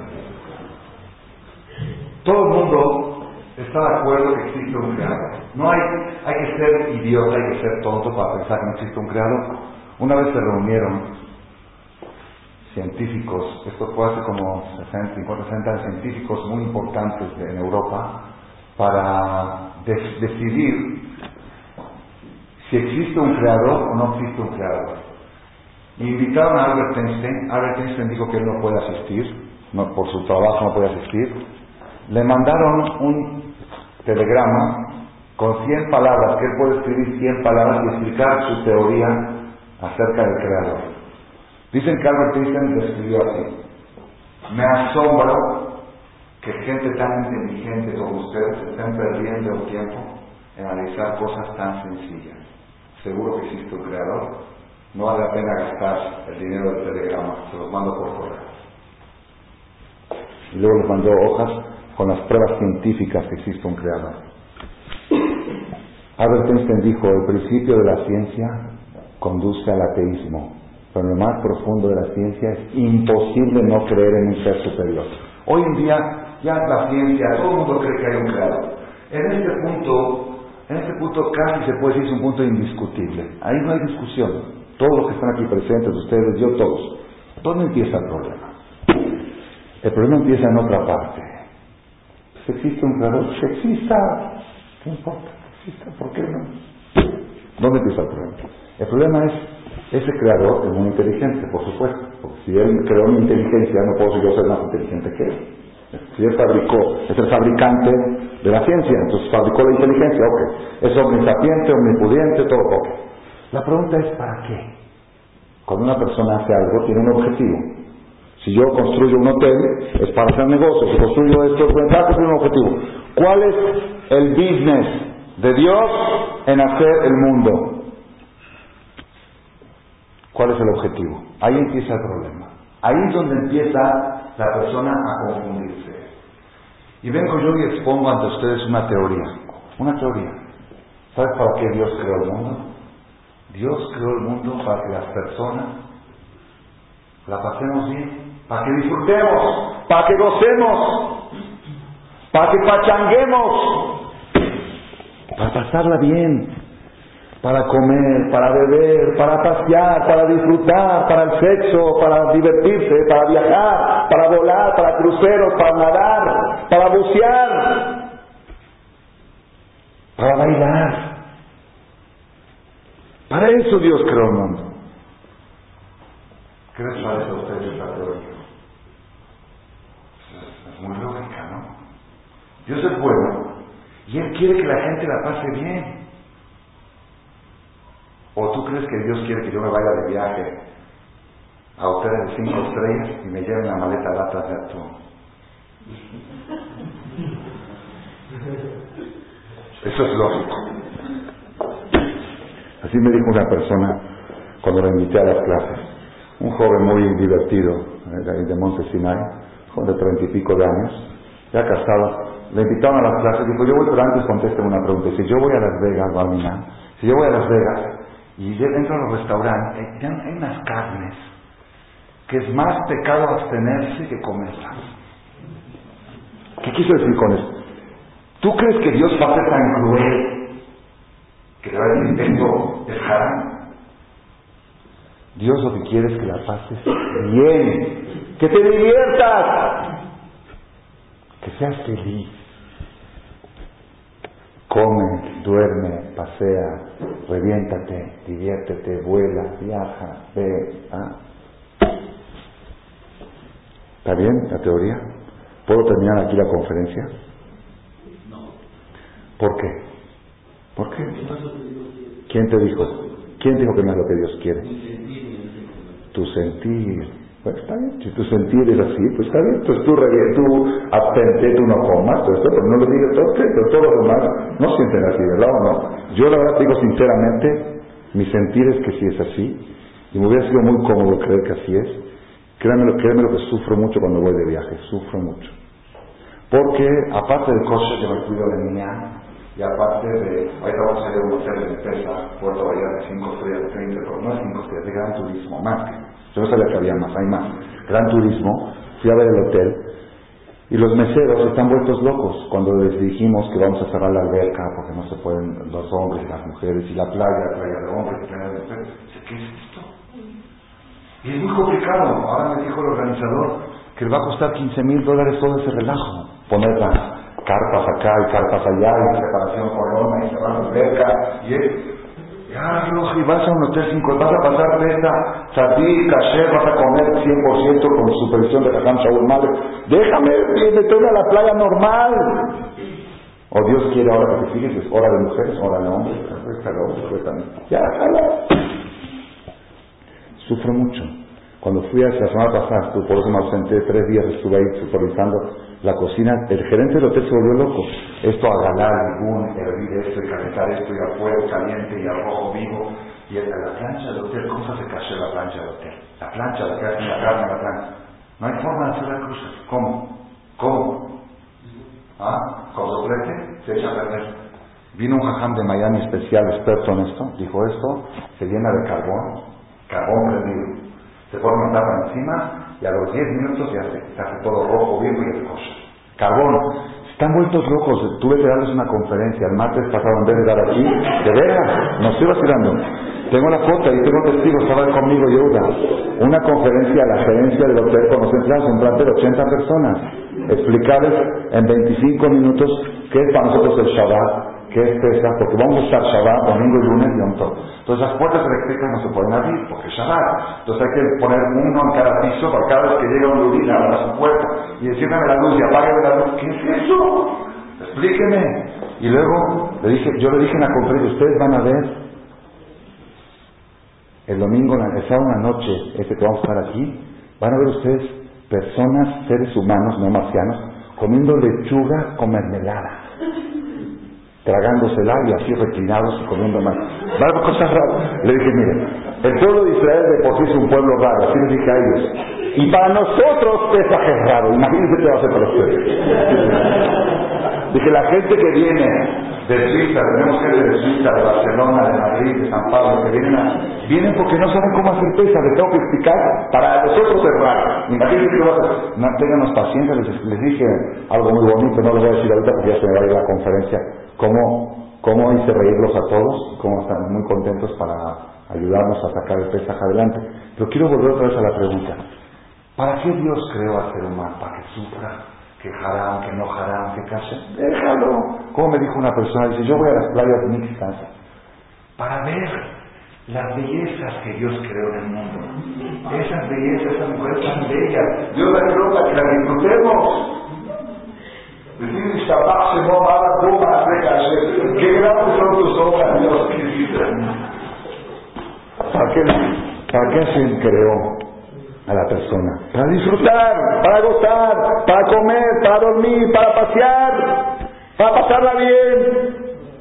todo el mundo está de acuerdo que existe un creador. No hay que ser idiota, hay que ser tonto para pensar que no existe un creador. Una vez se reunieron científicos, esto fue hace como 50, científicos muy importantes en Europa, para decidir si existe un creador o no existe un creador. Invitaron a Albert Einstein. Albert Einstein dijo que él no puede asistir, por su trabajo no puede asistir. Le mandaron un telegrama con 100 palabras, que él puede escribir 100 palabras y explicar su teoría acerca del creador. Dicen que Albert Einstein lo escribió así: me asombra que gente tan inteligente como ustedes estén perdiendo el tiempo en analizar cosas tan sencillas. Seguro que existe un creador, no vale la pena gastar el dinero del telegrama, se los mando por correo. Y luego les mandó hojas con las pruebas científicas que existe un creador. Albert Einstein dijo: el principio de la ciencia conduce al ateísmo, pero en lo más profundo de la ciencia es imposible no creer en un ser superior. Hoy en día ya la ciencia, todo el mundo cree que hay un creador. En este punto casi se puede decir es un punto indiscutible. Ahí no hay discusión. Todos los que están aquí presentes, ustedes, yo, todos. ¿Dónde empieza el problema? El problema empieza en otra parte. Si existe un creador, que exista. ¿Qué importa? Que exista. ¿Por qué no? ¿Dónde empieza el problema? El problema es, ese creador es muy inteligente, por supuesto. Porque si él creó mi inteligencia, no puedo yo ser más inteligente que él. Si él fabricó, es el fabricante de la ciencia, entonces fabricó la inteligencia, ok. Es omnisapiente, omnipudiente, todo, ok. La pregunta es, ¿para qué? Cuando una persona hace algo, tiene un objetivo. Si yo construyo un hotel, es para hacer negocios. Si construyo estos ventajas, tiene un objetivo. ¿Cuál es el business de Dios en hacer el mundo? ¿Cuál es el objetivo? Ahí empieza el problema. Ahí es donde empieza la persona a confundirse. Y vengo yo y expongo ante ustedes una teoría. Una teoría. ¿Sabes para qué Dios creó el mundo? Dios creó el mundo para que las personas la pasemos bien, para que disfrutemos, para que gocemos, para que pachanguemos, para pasarla bien, para comer, para beber, para pasear, para disfrutar, para el sexo, para divertirse, para viajar, para volar, para cruceros, para nadar, para bucear, para bailar. Para eso Dios creó el mundo. ¿Qué les parece a ustedes esta teoría? Es muy lógica, ¿no? Dios es bueno y Él quiere que la gente la pase bien. ¿O tú crees que Dios quiere que yo me vaya de viaje a hoteles de 5 estrellas y me lleven la maleta latas de atún? Eso es lógico. Así me dijo una persona cuando la invité a las clases. Un joven muy divertido, de Monte Sinai, joven de 30 y pico de años, ya casado. le invitaron a las clases, dijo, yo voy, pero antes contésteme una pregunta. Dice, yo voy a Las Vegas, Balmina, si yo voy a Las Vegas y yo entro a los restaurantes, hay unas carnes que es más pecado abstenerse que comerlas. ¿Qué quiso decir con esto? ¿Tú crees que Dios va a ser tan cruel que te va a decir esto es haram? Dios lo que quiere es que la pases bien, que te diviertas, que seas feliz. Come, duerme, pasea, reviéntate, diviértete, vuela, viaja, ve. ¿Está bien la teoría? ¿Puedo terminar aquí la conferencia? No. ¿Por qué? ¿Por qué? ¿Quién te dijo? ¿Quién dijo que no es lo que Dios quiere? Tu sentir. Pues está bien, si tu sentir es así, pues está bien. Pues tú abstente, tú no comas, todo esto, pero no lo digas todo, pero todos los demás no sienten así, ¿verdad o no? Yo la verdad digo sinceramente, mi sentir es que sí es así, y me hubiera sido muy cómodo creer que así es. Créanme lo que sufro mucho cuando voy de viaje, sufro mucho. Porque aparte del coche yo me cuido de niña, y aparte de, ahorita vamos a ir a un hotel de Pesa, Puerto Vallarta, de 5 estrellas, de 30, pero no es 5 estrellas, de Gran Turismo, más que, yo no sabía que había más, hay más. Gran Turismo, fui a ver el hotel, y los meseros están vueltos locos cuando les dijimos que vamos a cerrar la alberca, porque no se pueden los hombres y las mujeres, y la playa de hombres, playa de mujeres. Dice, ¿qué es esto? Y es muy complicado. Ahora me dijo el organizador que le va a costar $15,000 todo ese relajo, poner las carpas acá y carpas allá, y preparación corona, y cerrar la alberca, y vas a un hotel 5, vas a pasar fiesta, satí, caché, vas a comer 100% con supervisión de Jajam Shaul Madre. Déjame meterme a la playa normal. O Dios quiere ahora que te fijes, es hora de mujeres, hora de hombres, ya, jala. Sufro mucho. Cuando fui a la semana pasada, por eso me ausenté 3 días, estuve ahí supervisando la cocina. El gerente del hotel se volvió loco. Esto a galar, hervir esto y calentar esto, y a fuego caliente y a rojo vivo. Y la plancha del hotel, ¿cómo se caché la plancha del hotel? La plancha, la que hace la carne, la plancha. No hay forma de hacer la cruz. ¿Cómo? Con soplete se echa a perder. Vino un jajam de Miami especial, experto en esto, dijo esto, se llena de carbón prendido. Se pone una tapa encima y a los 10 minutos ya se hace todo rojo, vivo y escoso. Carbón. Están vueltos locos. Tuve que darles una conferencia el martes pasado en vez de dar aquí. De veras, no estoy vacilando. Tengo la foto y tengo testigos, estaba conmigo Yehuda. Una conferencia a la gerencia del hotel con los empleados, un plantel de 80 personas. Explicarles en 25 minutos qué es para nosotros el Shabbat, qué es Pesach, porque vamos a estar Shabbat, domingo y lunes y Yom Tov. Entonces las puertas eléctricas no se pueden abrir porque es Shabbat. Entonces hay que poner uno en cada piso para cada vez que llega un ludín a abrir su puerta y enciéndame la luz y apágueme la luz. ¿Qué es eso? Explíqueme. Y luego yo le dije en la conferencia, ustedes van a ver el domingo, el sábado en la noche, que vamos a estar aquí, van a ver ustedes personas, seres humanos, no marcianos, comiendo lechuga con mermelada, tragándosela y así reclinados y comiendo más. Varias cosas raras. Le dije, mire, el pueblo de Israel de por sí es un pueblo raro, así les dije a ellos. Y para nosotros Pesaj es raro, imagínense qué va a hacer para ustedes. Dije, la gente que viene de Suiza, tenemos gente de Suiza, de Barcelona, de Madrid, de San Pablo, que vienen porque no saben cómo hacer Pesaj, les tengo que explicar, para nosotros es raro. Imagínense que va a hacer. No, ténganos paciencia, les dije algo muy bonito, no lo voy a decir ahorita porque ya se me va a ir la conferencia. Cómo hice reírlos a todos, cómo están muy contentos para ayudarnos a sacar el Pesaj adelante. Pero quiero volver otra vez a la pregunta. ¿Para qué Dios creó al ser humano? ¿Para que sufra? ¿Que haram, que no haram, que cache? Déjalo. Como me dijo una persona, dice, yo voy a las playas mixtas para ver las bellezas que Dios creó en el mundo. Esas bellezas, esas mujeres tan bellas. Dios las creó para que las disfrutemos. Decir, qué grandes son tus obras, Dios. ¿Para qué se creó a la persona? Para disfrutar, para gozar, para comer, para dormir, para pasear, para pasarla bien.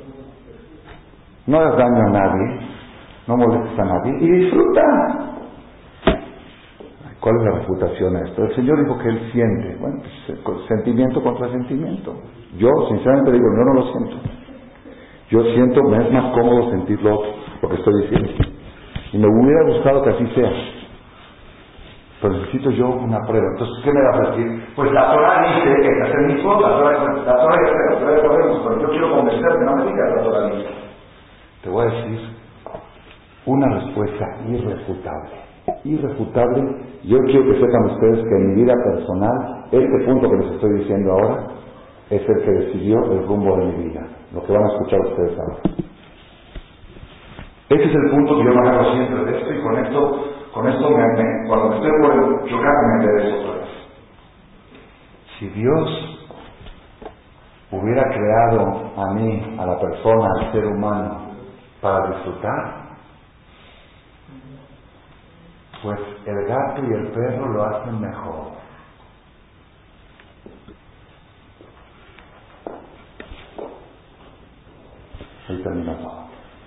No hagas daño a nadie, no molestes a nadie y disfruta. ¿Cuál es la refutación a esto? El Señor dijo que Él siente. Bueno, pues, sentimiento contra sentimiento. Yo, sinceramente digo, yo no lo siento. Yo siento, me es más cómodo sentir lo que estoy diciendo. Y me hubiera gustado que así sea. Pero necesito yo una prueba. Entonces, ¿qué me vas a decir? Pues la Torah dice que hay que hacer mis cosas. La Torah ya sabemos, pero yo quiero convencerme, no me digas la Torah dice. Te voy a decir una respuesta irrefutable. Yo quiero que sepan ustedes que en mi vida personal, este punto que les estoy diciendo ahora, es el que decidió el rumbo de mi vida. Lo que van a escuchar ustedes ahora. Ese es el punto que yo me agarro siempre de esto, y con esto cuando me estoy por chocar, me intereso otra vez. Si Dios hubiera creado a mí, a la persona, al ser humano, para disfrutar, pues el gato y el perro lo hacen mejor. Ahí termina todo.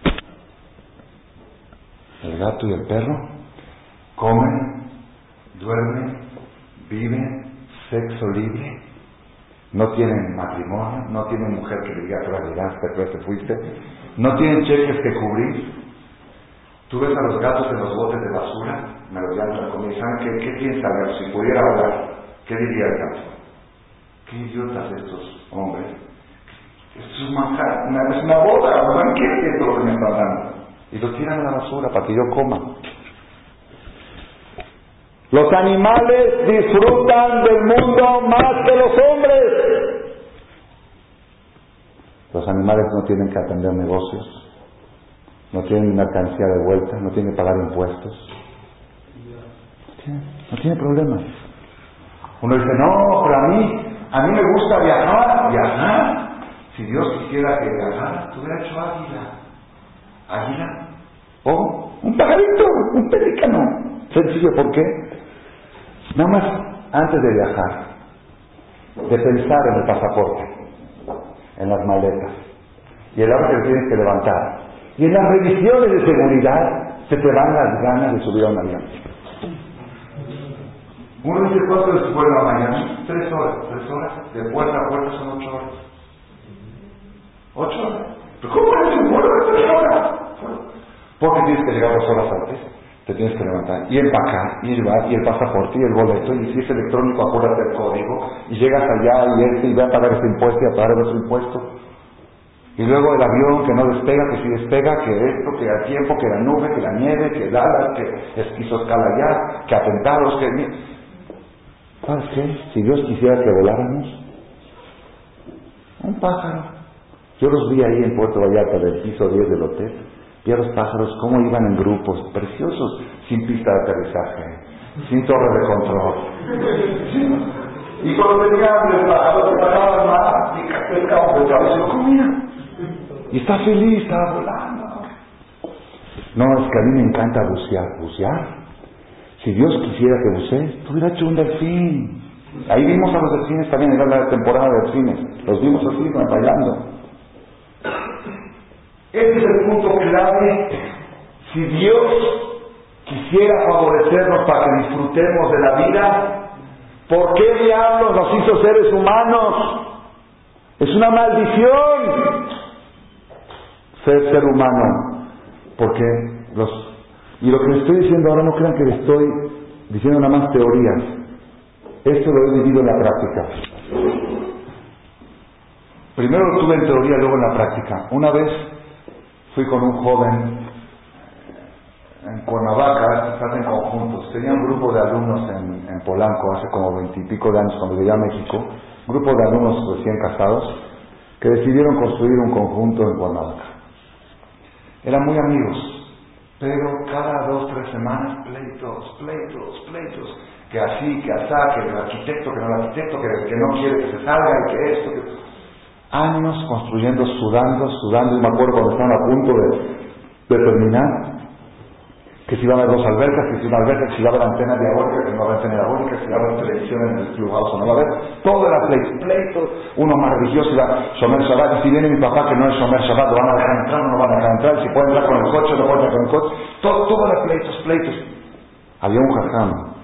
El gato y el perro comen, duermen, viven, sexo libre, no tienen matrimonio, no tienen mujer que le diga que ahora llegaste, que te fuiste, no tienen cheques que cubrir. Tú ves a los gatos en los botes de basura, me los llaman la comida, ¿saben qué piensa el gato? Si pudiera hablar, ¿qué diría el gato? ¿Qué idiotas estos hombres? Esto es un manjar, es una boda, un banquete, es lo que me están dando. Y lo tiran a la basura para que yo coma. Los animales disfrutan del mundo más que los hombres. Los animales no tienen que atender negocios, no tienen mercancía de vuelta, no tienen que pagar impuestos. No tiene problemas. Uno dice, no, pero a mí me gusta viajar. Si Dios quisiera que viajara, te hubiera hecho águila, o un pajarito, un pelícano. Sencillo, ¿por qué? Nada más, antes de viajar, de pensar en el pasaporte, en las maletas, y el auto que tienes que levantar, y en las revisiones de seguridad, se te van las ganas de subir a un avión. Uno dice, ¿cuánto es vuelo a Miami? 3 horas. De puerta a puerta son 8 horas. 8 horas. ¿Pero cómo es un vuelo de 3 horas? Porque tienes que llegar 2 horas antes, te tienes que levantar y empacar, y llevar, y el pasaporte, y el boleto, y si es electrónico, acuérdate el código, y llegas allá, y va a pagar este impuesto, y a pagar el otro impuesto. Y luego el avión que no despega, que si despega, que esto, que al tiempo, que la nube, que la nieve, que Dallas, que hizo escala allá, que atentados, que... ¿Sabes qué? Si Dios quisiera que voláramos, un pájaro. Yo los vi ahí en Puerto Vallarta, del piso 10 del hotel. Vi a los pájaros cómo iban en grupos, preciosos, sin pista de aterrizaje, sin torre de control. ¿Sí? Y cuando venía el pájaro se paraban más, y pescaba un pescado y se lo comía. Y está feliz, está volando. No, es que a mí me encanta bucear. Si Dios quisiera que bucees, tú hubieras hecho un delfín. Ahí vimos a los delfines también, era la temporada de delfines. Los vimos así, bailando. Este es el punto clave. Si Dios quisiera favorecernos para que disfrutemos de la vida, ¿por qué diablos nos hizo seres humanos? Es una maldición ser humano. Porque y lo que les estoy diciendo ahora, no crean que les estoy diciendo nada más teorías. Esto lo he vivido en la práctica. Primero lo tuve en teoría, luego en la práctica. Una vez fui con un joven en Cuernavaca, se hacen conjuntos. Tenía un grupo de alumnos en Polanco hace como 20 y pico de años, cuando llegué a México. Un grupo de alumnos recién casados que decidieron construir un conjunto en Cuernavaca. Eran muy amigos, pero cada 2-3 semanas pleitos. Que así, que asá, que el arquitecto, que no el arquitecto, que no quiere que se salga, y que esto, que... Años construyendo, sudando, y me acuerdo cuando estaban a punto de terminar, que si iba a haber 2 albercas, que si una alberca, que si iba a haber antena diabólica, que no va a haber antena diabólica, que si iba a haber televisión en el clubhouse o no va a haber, todo era pleito, uno más religioso iba Shomer Shabbat, y si viene mi papá que no es Shomer Shabbat, lo van a dejar entrar, no lo van a dejar entrar, si puede entrar con el coche, no puede entrar con el coche, todo era pleitos. Había un jajam que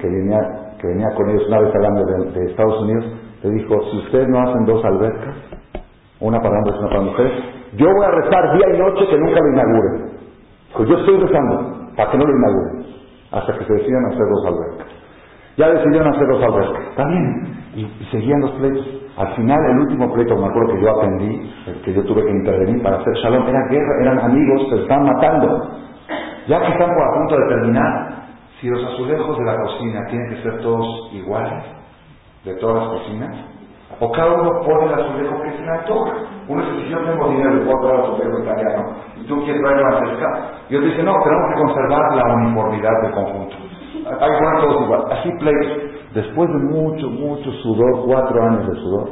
que venía con ellos una vez hablando de Estados Unidos, le dijo, si ustedes no hacen 2 albercas, una para hombres y una para mujeres, yo voy a rezar día y noche que nunca lo inauguren. Pues yo estoy rezando para que no lo inauguren, hasta que se decidan hacer 2 albercas. Ya decidieron hacer 2 albercas, está bien, y seguían los pleitos. Al final, el último pleito, me acuerdo que yo atendí, el que yo tuve que intervenir para hacer shalom, era guerra, eran amigos, se estaban matando. Ya que están a punto de terminar, si los azulejos de la cocina tienen que ser todos iguales, de todas las cocinas, o cada uno pone el azulejo que se le antoja. Uno dice, si yo tengo dinero y puedo traer azulejo italiano, y tú quieres traer más cerca, y otro dice, no, tenemos que conservar la uniformidad del conjunto. Hay que poner todos igual. Así pleitos. Después de mucho sudor, 4 años de sudor,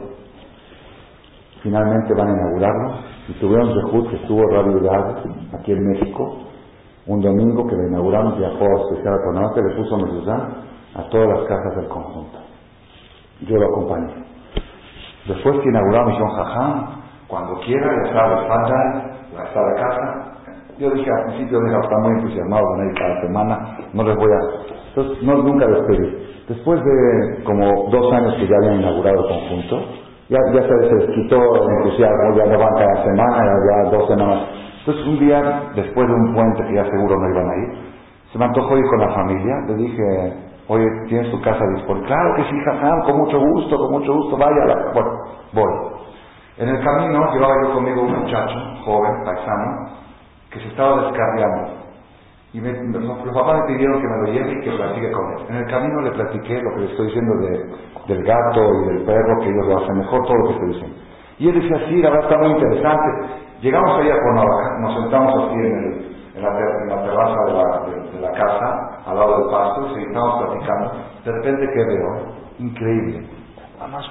finalmente van a inaugurarlo, y tuvieron Zehut, que estuvo Radio Hidalgo, aquí en México, un domingo que lo inauguramos, viajó especial a Cuernavaca, le puso mezuzá a todas las casas del conjunto. Yo lo acompañé. Después que inauguramos, dijeron, jajá, cuando quiera, ya sabe, está la casa. Yo dije al principio, estaba muy entusiasmado con él cada semana, no les voy a... Entonces, nunca les pedí. Después de como 2 años que ya habían inaugurado el conjunto, ya se les quitó el entusiasmo, ya no van cada semana, ya 2 semanas. Entonces un día, después de un puente que ya seguro no iban a ir, se me antojó ir con la familia, le dije, oye, ¿tienes tu casa disponible? Claro que sí, jajam, con mucho gusto, vaya. Bueno, voy. En el camino llevaba yo conmigo un muchacho, joven, paisano, que se estaba descarriando. Y los papás me pidieron que me lo lleve y que platique con él. En el camino le platiqué lo que le estoy diciendo del gato y del perro, que ellos lo hacen mejor, todo lo que estoy diciendo. Y él decía, sí, la verdad está muy interesante. Llegamos allá a Cuernavaca, nos sentamos así en la terraza de la casa, al lado del pasto, y seguimos platicando. De repente, ¿qué veo? Increíble. Además,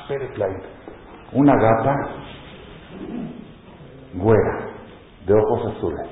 una gata güera, de ojos azules.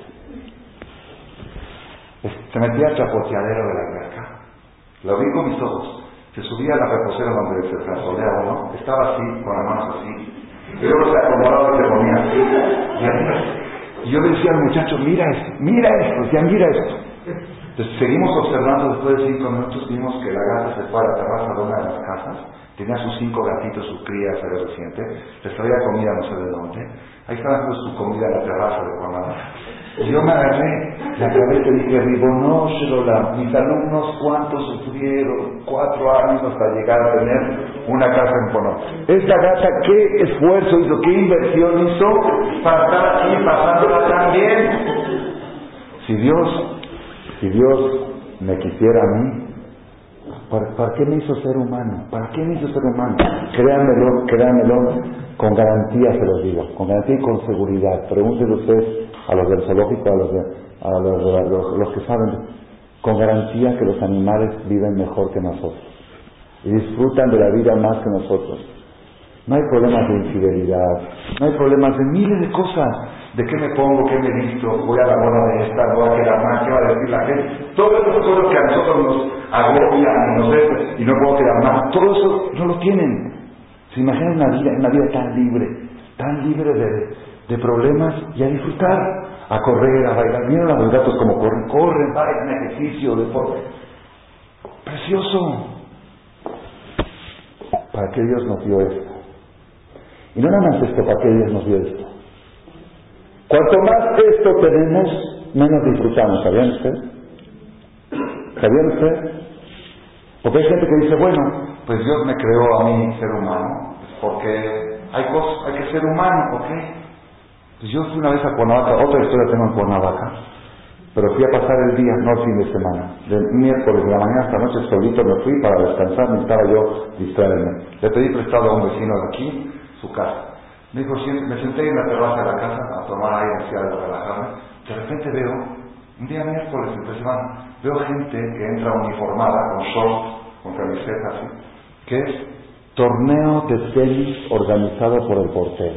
Se metía al chapoteadero de la alberca. Lo vi con mis ojos. Se subía a la reposera donde se transolea uno. Estaba así, con las manos así. Y luego se acomodaba y se ponía así. Y yo le decía al muchacho, mira esto. Decía, mira esto. Entonces seguimos observando. Después de 5 minutos vimos que la gata se fue a la terraza de una de las casas. Tenía sus 5 gatitos, sus crías, era reciente. Les traía comida no sé de dónde. Ahí estaba haciendo su comida en la terraza de Cuernavaca. Y yo me agarré, la cabeza y dije, Ribono Shelolam, mis alumnos cuánto sufrieron, 4 años hasta llegar a tener una casa en Pono. Esta gata, ¿qué esfuerzo hizo, qué inversión hizo para estar aquí pasándola tan bien? Si Dios me quisiera a mí, ¿para qué me hizo ser humano? ¿Para qué me hizo ser humano? Créanmelo, con garantía se los digo, con garantía y con seguridad. Pregúntenle ustedes a los del zoológico, a los que saben, con garantía que los animales viven mejor que nosotros y disfrutan de la vida más que nosotros. No hay problemas de infidelidad, no hay problemas de miles de cosas, de qué me pongo, qué me visto, voy a la boda de esta, voy a quedar mal, qué va a decir la gente. Todas esas cosas que a nosotros nos agobian y no puedo quedar mal, todo eso no lo tienen. ¿Se imaginan una vida tan libre de problemas y a disfrutar, a correr, a bailar? Miren a los gatos como corren, bailan, ejercicio, deporte. Precioso. ¿Para qué Dios nos dio esto? Y no nada más esto, ¿para qué Dios nos dio esto? Cuanto más esto tenemos, menos disfrutamos. ¿Sabían ustedes? Porque hay gente que dice, bueno, pues Dios me creó a mí ser humano, porque hay que ser humano, ¿ok? Pues yo fui una vez a Cuernavaca, otra historia tengo en Cuernavaca, pero fui a pasar el día, no el fin de semana, del miércoles de la mañana hasta la noche solito me fui para descansar, necesitaba yo distraerme. Le pedí prestado a un vecino de aquí su casa. Me dijo, me senté en la terraza de la casa a tomar aire, a relajarme. De repente veo, un día miércoles, entre semana, veo gente que entra uniformada, con shorts, con camiseta así, que es torneo de tenis organizado por el portero.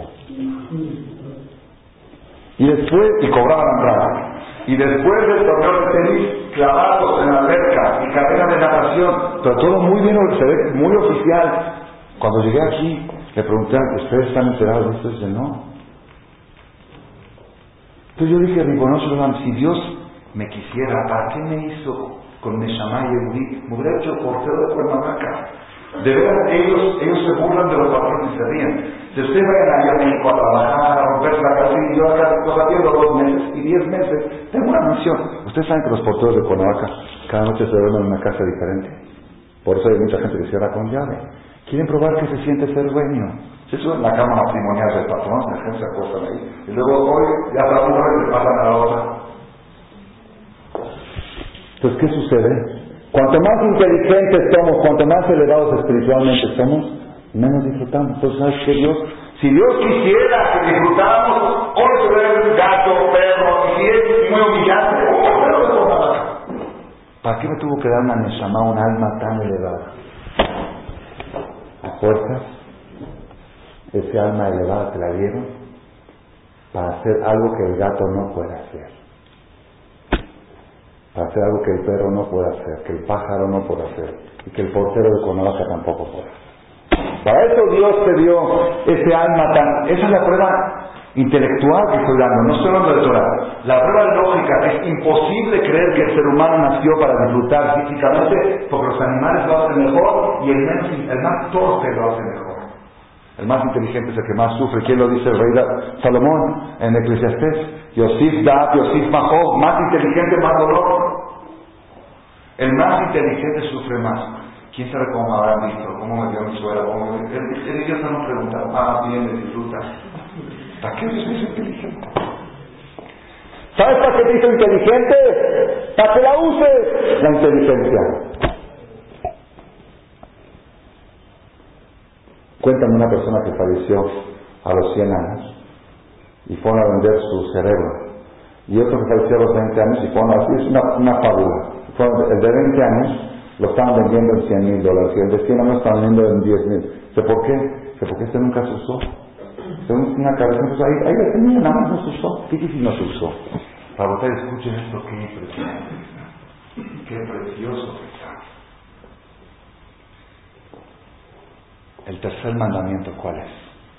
Y cobraban entrada. Y después del torneo de tenis, clavados en la alberca y carrera de natación, pero todo muy bien, se ve muy oficial. Cuando llegué aquí, le pregunté, ¿ustedes están enterados de esto? Y dicen, no. Entonces yo dije, Ribono Shelolam, si Dios me quisiera, ¿para qué me hizo con Neshama Yehudí? Me hubiera hecho portero de Cuernavaca. De verdad, ellos se burlan de los patrones y se ríen. Si ustedes vayan allá a México a trabajar, a romper la casa, y yo acá los atiendo 2 meses y 10 meses, tengo una mansión. Ustedes saben que los porteros de Cuernavaca cada noche se duermen en una casa diferente. Por eso hay mucha gente que cierra con llave. Quieren probar que se siente ser dueño. Se suben en la cama matrimonial del patrón, la gente se acuestan ahí, y luego hoy ya se aburren y le pasan a la otra. Entonces, ¿qué sucede? Cuanto más inteligentes somos, cuanto más elevados espiritualmente somos, menos disfrutamos. Entonces, ¿sabes qué, Dios? Si Dios quisiera que disfrutáramos, hoy se ve un gato, perro, y si es muy humillante, pero de toda la vaca. ¿Para qué me tuvo que dar una neshama, un alma tan elevada? A fuerzas, ese alma elevada te la dieron para hacer algo que el gato no puede hacer, para hacer algo que el perro no puede hacer, que el pájaro no puede hacer, y que el portero de Cuernavaca tampoco puede hacer. Para eso Dios te dio ese alma tan... Esa es la prueba intelectual que estoy dando, no estoy hablando de Torah. La prueba lógica, es imposible creer que el ser humano nació para disfrutar físicamente, porque los animales lo hacen mejor y el más torpe lo hace mejor. El más inteligente es el que más sufre. ¿Quién lo dice? El rey Salomón en Eclesiastés. Yosif Da'at, Yosif Mahov, más inteligente, más dolor. El más inteligente sufre más. ¿Quién sabe cómo me habrán visto? ¿Cómo me vio mi suegra? Ellos no preguntan, bien, disfruta. ¿Para qué Dios me hizo inteligente? ¿Sabes para qué te hizo inteligente? Para que la uses, la inteligencia. Cuéntame una persona que falleció a los 100 años y fueron a vender su cerebro, y otro que falleció a los 20 años y fueron a... Es una fábula. El de 20 años lo estaban vendiendo en $100,000 y el de 100 años lo estaban vendiendo en 10,000. ¿Sé por qué? Porque este nunca se usó. Una cabeza, pues ahí la tenía, nada más no se usó. ¿Qué difícil no se usó? Para ustedes escuchen esto, qué precioso. Qué precioso que está. El tercer mandamiento, ¿cuál es?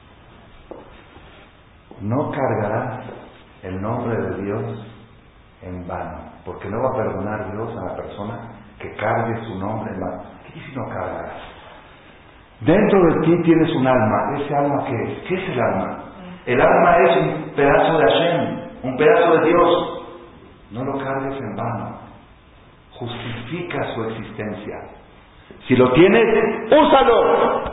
No cargarás el nombre de Dios en vano, porque no va a perdonar Dios a la persona que cargue su nombre en vano. ¿Qué si no cargarás? Dentro de ti tienes un alma. ¿Ese alma qué es? ¿Qué es el alma? El alma es un pedazo de Hashem, un pedazo de Dios. No lo cargues en vano. Justifica su existencia. Si lo tienes, úsalo.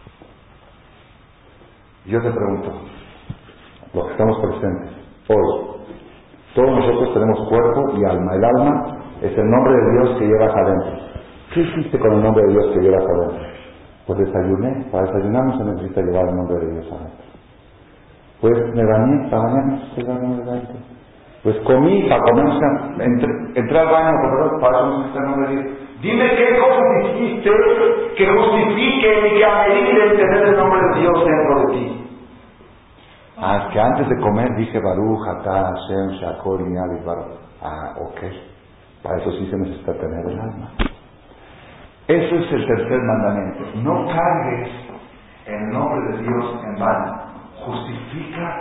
Yo te pregunto, los que estamos presentes hoy, todos nosotros tenemos cuerpo y alma. El alma es el nombre de Dios que llevas adentro. ¿Qué hiciste con el nombre de Dios que llevas adentro? Pues desayuné. Para desayunar no se necesita llevar el nombre de Dios adentro. Pues me bañé, para bañarme se lleva el nombre de adentro. Pues comí, para comer, entré al baño, para eso no necesita el nombre de Dios. Dime qué cosas hiciste que justifiquen y que ameriten tener el nombre de Dios dentro de ti. Es que antes de comer dije Baruch, Atah, Hashem, Shakol, Nial y Baruch. Ok. Para eso sí se necesita tener el alma. Eso es el tercer mandamiento. No cargues el nombre de Dios en vano. Justifica.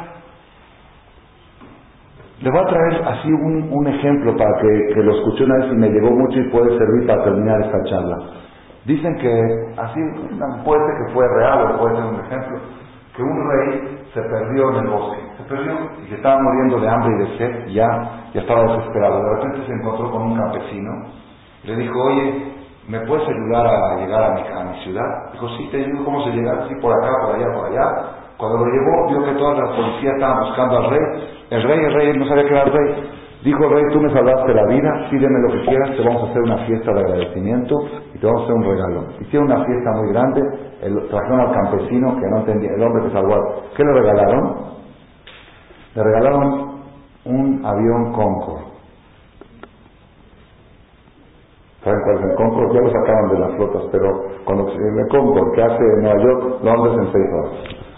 Le voy a traer así un ejemplo para que lo escuché una vez y me llegó mucho y puede servir para terminar esta charla. Dicen que, así, puede ser que fue real o puede ser un ejemplo, que un rey se perdió en el bosque. Se perdió y se estaba muriendo de hambre y de sed, ya estaba desesperado. De repente se encontró con un campesino. Le dijo, oye, ¿me puedes ayudar a llegar a mi ciudad? Dijo, sí, te ayudo. ¿Cómo se llega? Sí, por acá, por allá, por allá. Cuando lo llevó, vio que todas las policías estaban buscando al rey. El rey, él no sabía que era el rey. Dijo el rey, tú me salvaste la vida, pídeme lo que quieras, te vamos a hacer una fiesta de agradecimiento y te vamos a hacer un regalo. Hicieron una fiesta muy grande, trajeron al campesino que no entendía, el hombre que salvó. ¿Qué le regalaron? Le regalaron un avión Concorde. ¿Saben cuál es el Concorde? Ya lo sacaron de las flotas, pero cuando el Concorde que hace Nueva York, Londres en 6 horas.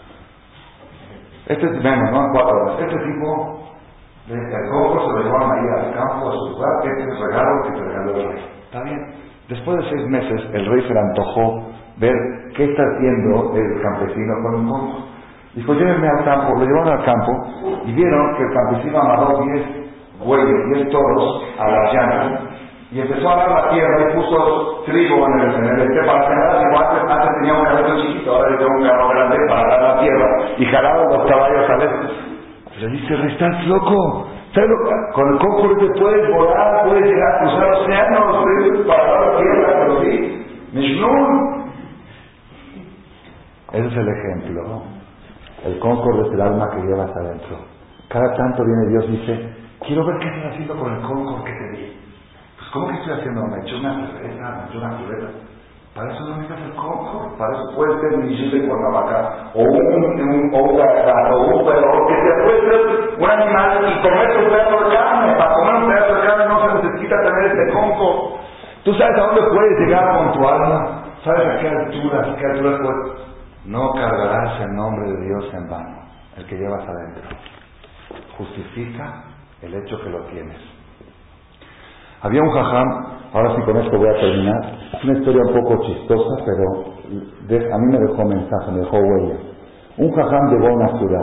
Este es menos, ¿no? En 4 horas. Este tipo, el Concorde se lo llevaron ahí al campo, a su lugar. Este es el regalo que te regaló el rey. Está bien. Después de 6 meses, el rey se le antojó ver qué está haciendo el campesino con el Concorde. Dijo, llévenme al campo. Lo llevaron al campo y vieron que el campesino amarró 10 bueyes, 10 toros a las llantas, y empezó a dar la tierra y puso trigo en el para sembrar. Digo, antes tenía un carrito chiquito, ahora le tengo un carro grande para dar la tierra, y jalaba los caballos a veces. Le dice, estás loco, con el cóncorde puedes volar, puedes llegar a cruzar océanos, puedes para dar la tierra, pero sí, Mishnun. Ese es el ejemplo. El cóncorde es el alma que llevas adentro. Cada tanto viene Dios y dice, quiero ver qué estás haciendo con el cóncorde que te di. Pues ¿cómo que estoy haciendo? Me eché una cerveza, me eché una culeta. Para eso no necesitas el cóncorde. Para eso puede ser un misil de Cuernavaca, o un gato, o un perro, que te puede ser un animal y comer un pedazo de carne. Para comer un pedazo de carne no se necesita tener este cóncorde. ¿Tú sabes a dónde puedes llegar con tu alma? ¿Sabes a qué alturas puedes? No cargarás el nombre de Dios en vano, el que llevas adentro. Justifica el hecho que lo tienes. Había un jajam, ahora sí con esto voy a terminar, es una historia un poco chistosa, pero a mí me dejó mensaje, me dejó huella. Un jajam llegó a una ciudad.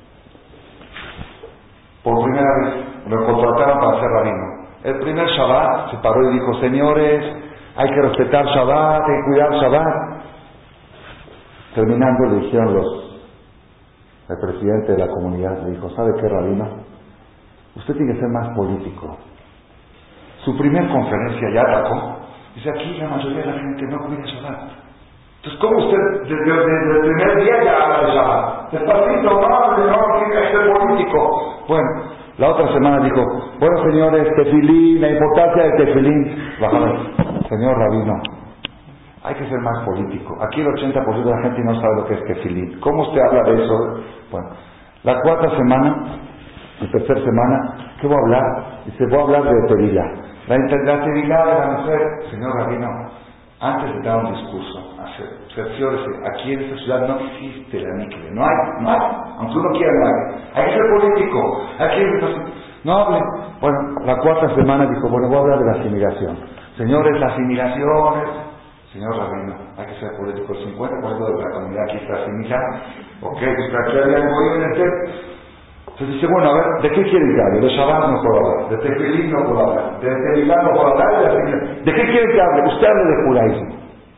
Por primera vez lo contrataron para ser rabino. El primer Shabbat se paró y dijo, señores, hay que respetar Shabbat, hay que cuidar Shabbat. Terminando le dijeron el presidente de la comunidad, le dijo, ¿sabe qué, rabino? Usted tiene que ser más político. Su primer conferencia ya atacó. Dice, aquí la mayoría de la gente no cuida Shabbat. Entonces, ¿cómo usted desde el primer día ya habla de Shabbat? Despacito, no, tiene que ser político. Bueno, la otra semana dijo, bueno señores, tefilín, la importancia del tefilín. Bajaron, señor rabino, hay que ser más político. Aquí el 80% de la gente no sabe lo que es tefilín. ¿Cómo usted habla de eso? Bueno, la tercera semana, ¿qué voy a hablar? Dice, voy a hablar de tevilá. La tevilá de la mujer. Señor rabino, antes de dar un discurso, cerciórese, aquí en esta ciudad no existe la níquel. No hay. Aunque uno quiera, no hay. Hay que ser político. No hable. Bueno, la cuarta semana dijo, bueno, voy a hablar de la asimilación. Señores, las asimilaciones. Señor rabino, hay que ser político. El 50% de la comunidad aquí está asimilada. Ok, pues aquí hay algo en el tema. Entonces dice, bueno, a ver, ¿de qué quieren que hable? De Shabbat no puedo hablar, de Tefilín no puedo hablar, de Tevilá no puedo hablar, ¿de qué quieren que hable? Usted hable de judaísmo.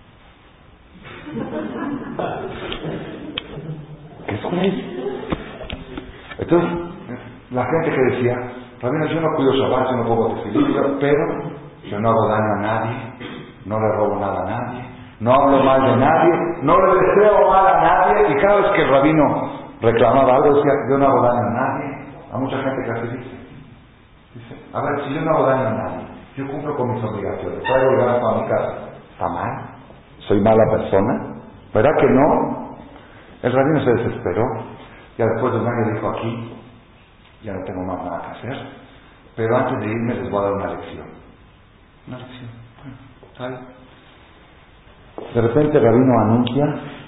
¿Qué es judaísmo? Entonces, la gente que decía, rabino, yo no cuido Shabbat, yo no pongo Tefilín, pero yo no hago daño a nadie, no le robo nada a nadie, no hablo mal de nadie, no le deseo mal a nadie, y cada vez que el rabino reclamaba algo, decía, yo no hago daño a nadie. A mucha gente que así dice, a ver, si yo no hago daño a nadie, yo cumplo con mis obligaciones, traigo el gasto a mi casa, ¿está mal? ¿Soy mala persona? ¿Verdad que no? El rabino se desesperó, ya después de un año dijo, aquí ya no tengo más nada que hacer, pero antes de irme les voy a dar una lección. Una lección, bueno, ¿sabes? De repente el rabino anuncia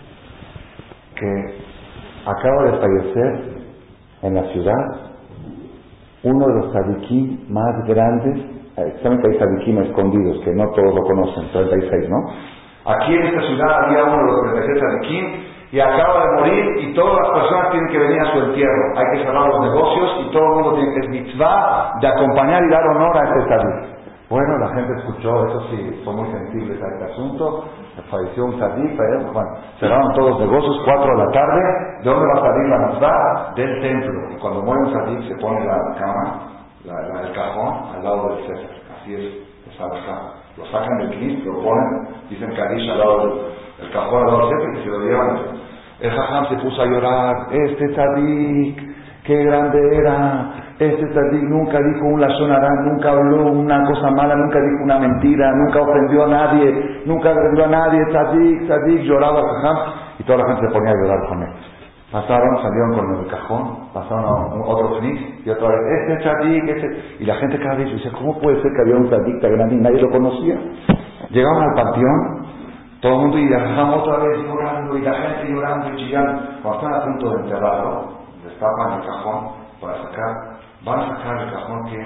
que acaba de fallecer en la ciudad uno de los tzadikim más grandes. Saben que hay tzadikim escondidos, que no todos lo conocen, 36, ¿no? Aquí en esta ciudad había uno de los 36 tzadikim y acaba de morir y todas las personas tienen que venir a su entierro. Hay que cerrar los negocios y todo el mundo tiene que es mitzvah de acompañar y dar honor a este tzadik. Bueno, la gente escuchó, eso sí, son muy sensibles a este asunto. Falleció un tzadik, bueno, cerraron todos los negocios, 4 de la tarde. ¿De dónde va a salir la mitzvah? Del templo. Y cuando muere un tzadik se pone la cama, el cajón, al lado del César. Así es esa cama. Lo sacan del knis, lo ponen, dicen Kadish al lado del cajón, al lado del César, y se lo llevan. El jajam se puso a llorar, este tzadik, qué grande era, este tzadik nunca dijo un lashon hará, nunca habló una cosa mala, nunca dijo una mentira, nunca ofendió a nadie, nunca agredió a nadie, tzadik, lloraba el jajam, y toda la gente se ponía a llorar con él. Salieron con el cajón, pasaron a otro knis, y otra vez, este tzadik, y la gente cada vez dice, ¿cómo puede ser que había un tzadik tan grande y nadie lo conocía? Llegaron al panteón, todo el mundo, y el jajam otra vez llorando, y la gente llorando y chillando. Cuando están a punto de enterrarlo, destapan el cajón para van a sacar el cajón que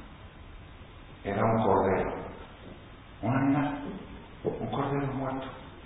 era un cordero, un animal, un cordero muerto.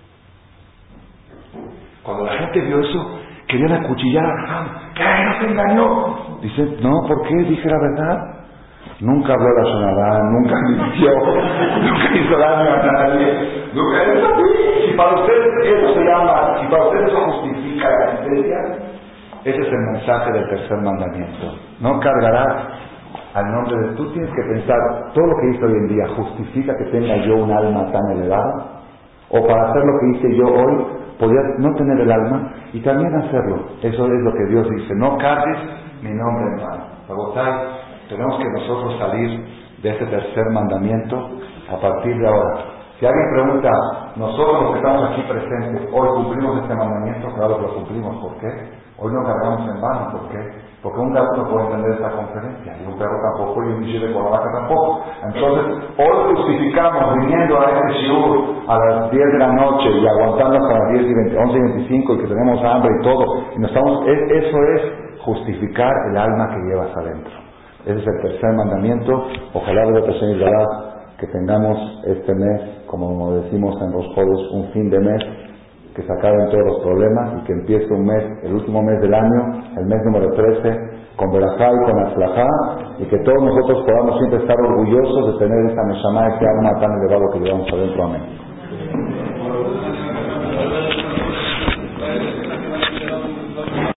Cuando la gente vio eso, querían acuchillar al jajam. ¿Qué? ¿No se engañó? Dice, no, ¿por qué? Dije la verdad. Nunca habló la Shonará, nunca mintió, nunca hizo daño a nadie. Nunca, es así. Si para ustedes eso se llama, si para ustedes eso justifica la existencia, ese es el mensaje del tercer mandamiento. No cargarás al nombre de... Tú tienes que pensar, todo lo que hice hoy en día, ¿justifica que tenga yo un alma tan elevada? O para hacer lo que hice yo hoy, podía no tener el alma y también hacerlo. Eso es lo que Dios dice, no cargues mi nombre en vano. Rabotai, tenemos que nosotros salir de este tercer mandamiento a partir de ahora. Si alguien pregunta, nosotros los que estamos aquí presentes, hoy cumplimos este mandamiento, claro que lo cumplimos. ¿Por qué? Hoy no cargamos en vano. ¿Por qué? Porque un gato no puede entender esta conferencia, y un perro tampoco, y un bicho de vaca tampoco. Entonces, hoy justificamos viniendo a este shiur a las 10 de la noche y aguantando hasta las 10 y 20, 11 y 25 y que tenemos hambre y todo. Y nos estamos, eso es justificar el alma que llevas adentro. Ese es el tercer mandamiento. Ojalá de la Señor Yalá que tengamos este mes, como decimos en los Jodes, un fin de mes, que se acaben todos los problemas y que empiece un mes, el último mes del año, el mes número 13, con verajá y con aflajá, y que todos nosotros podamos siempre estar orgullosos de tener esta Neshama, este alma tan elevado que llevamos adentro. Amén.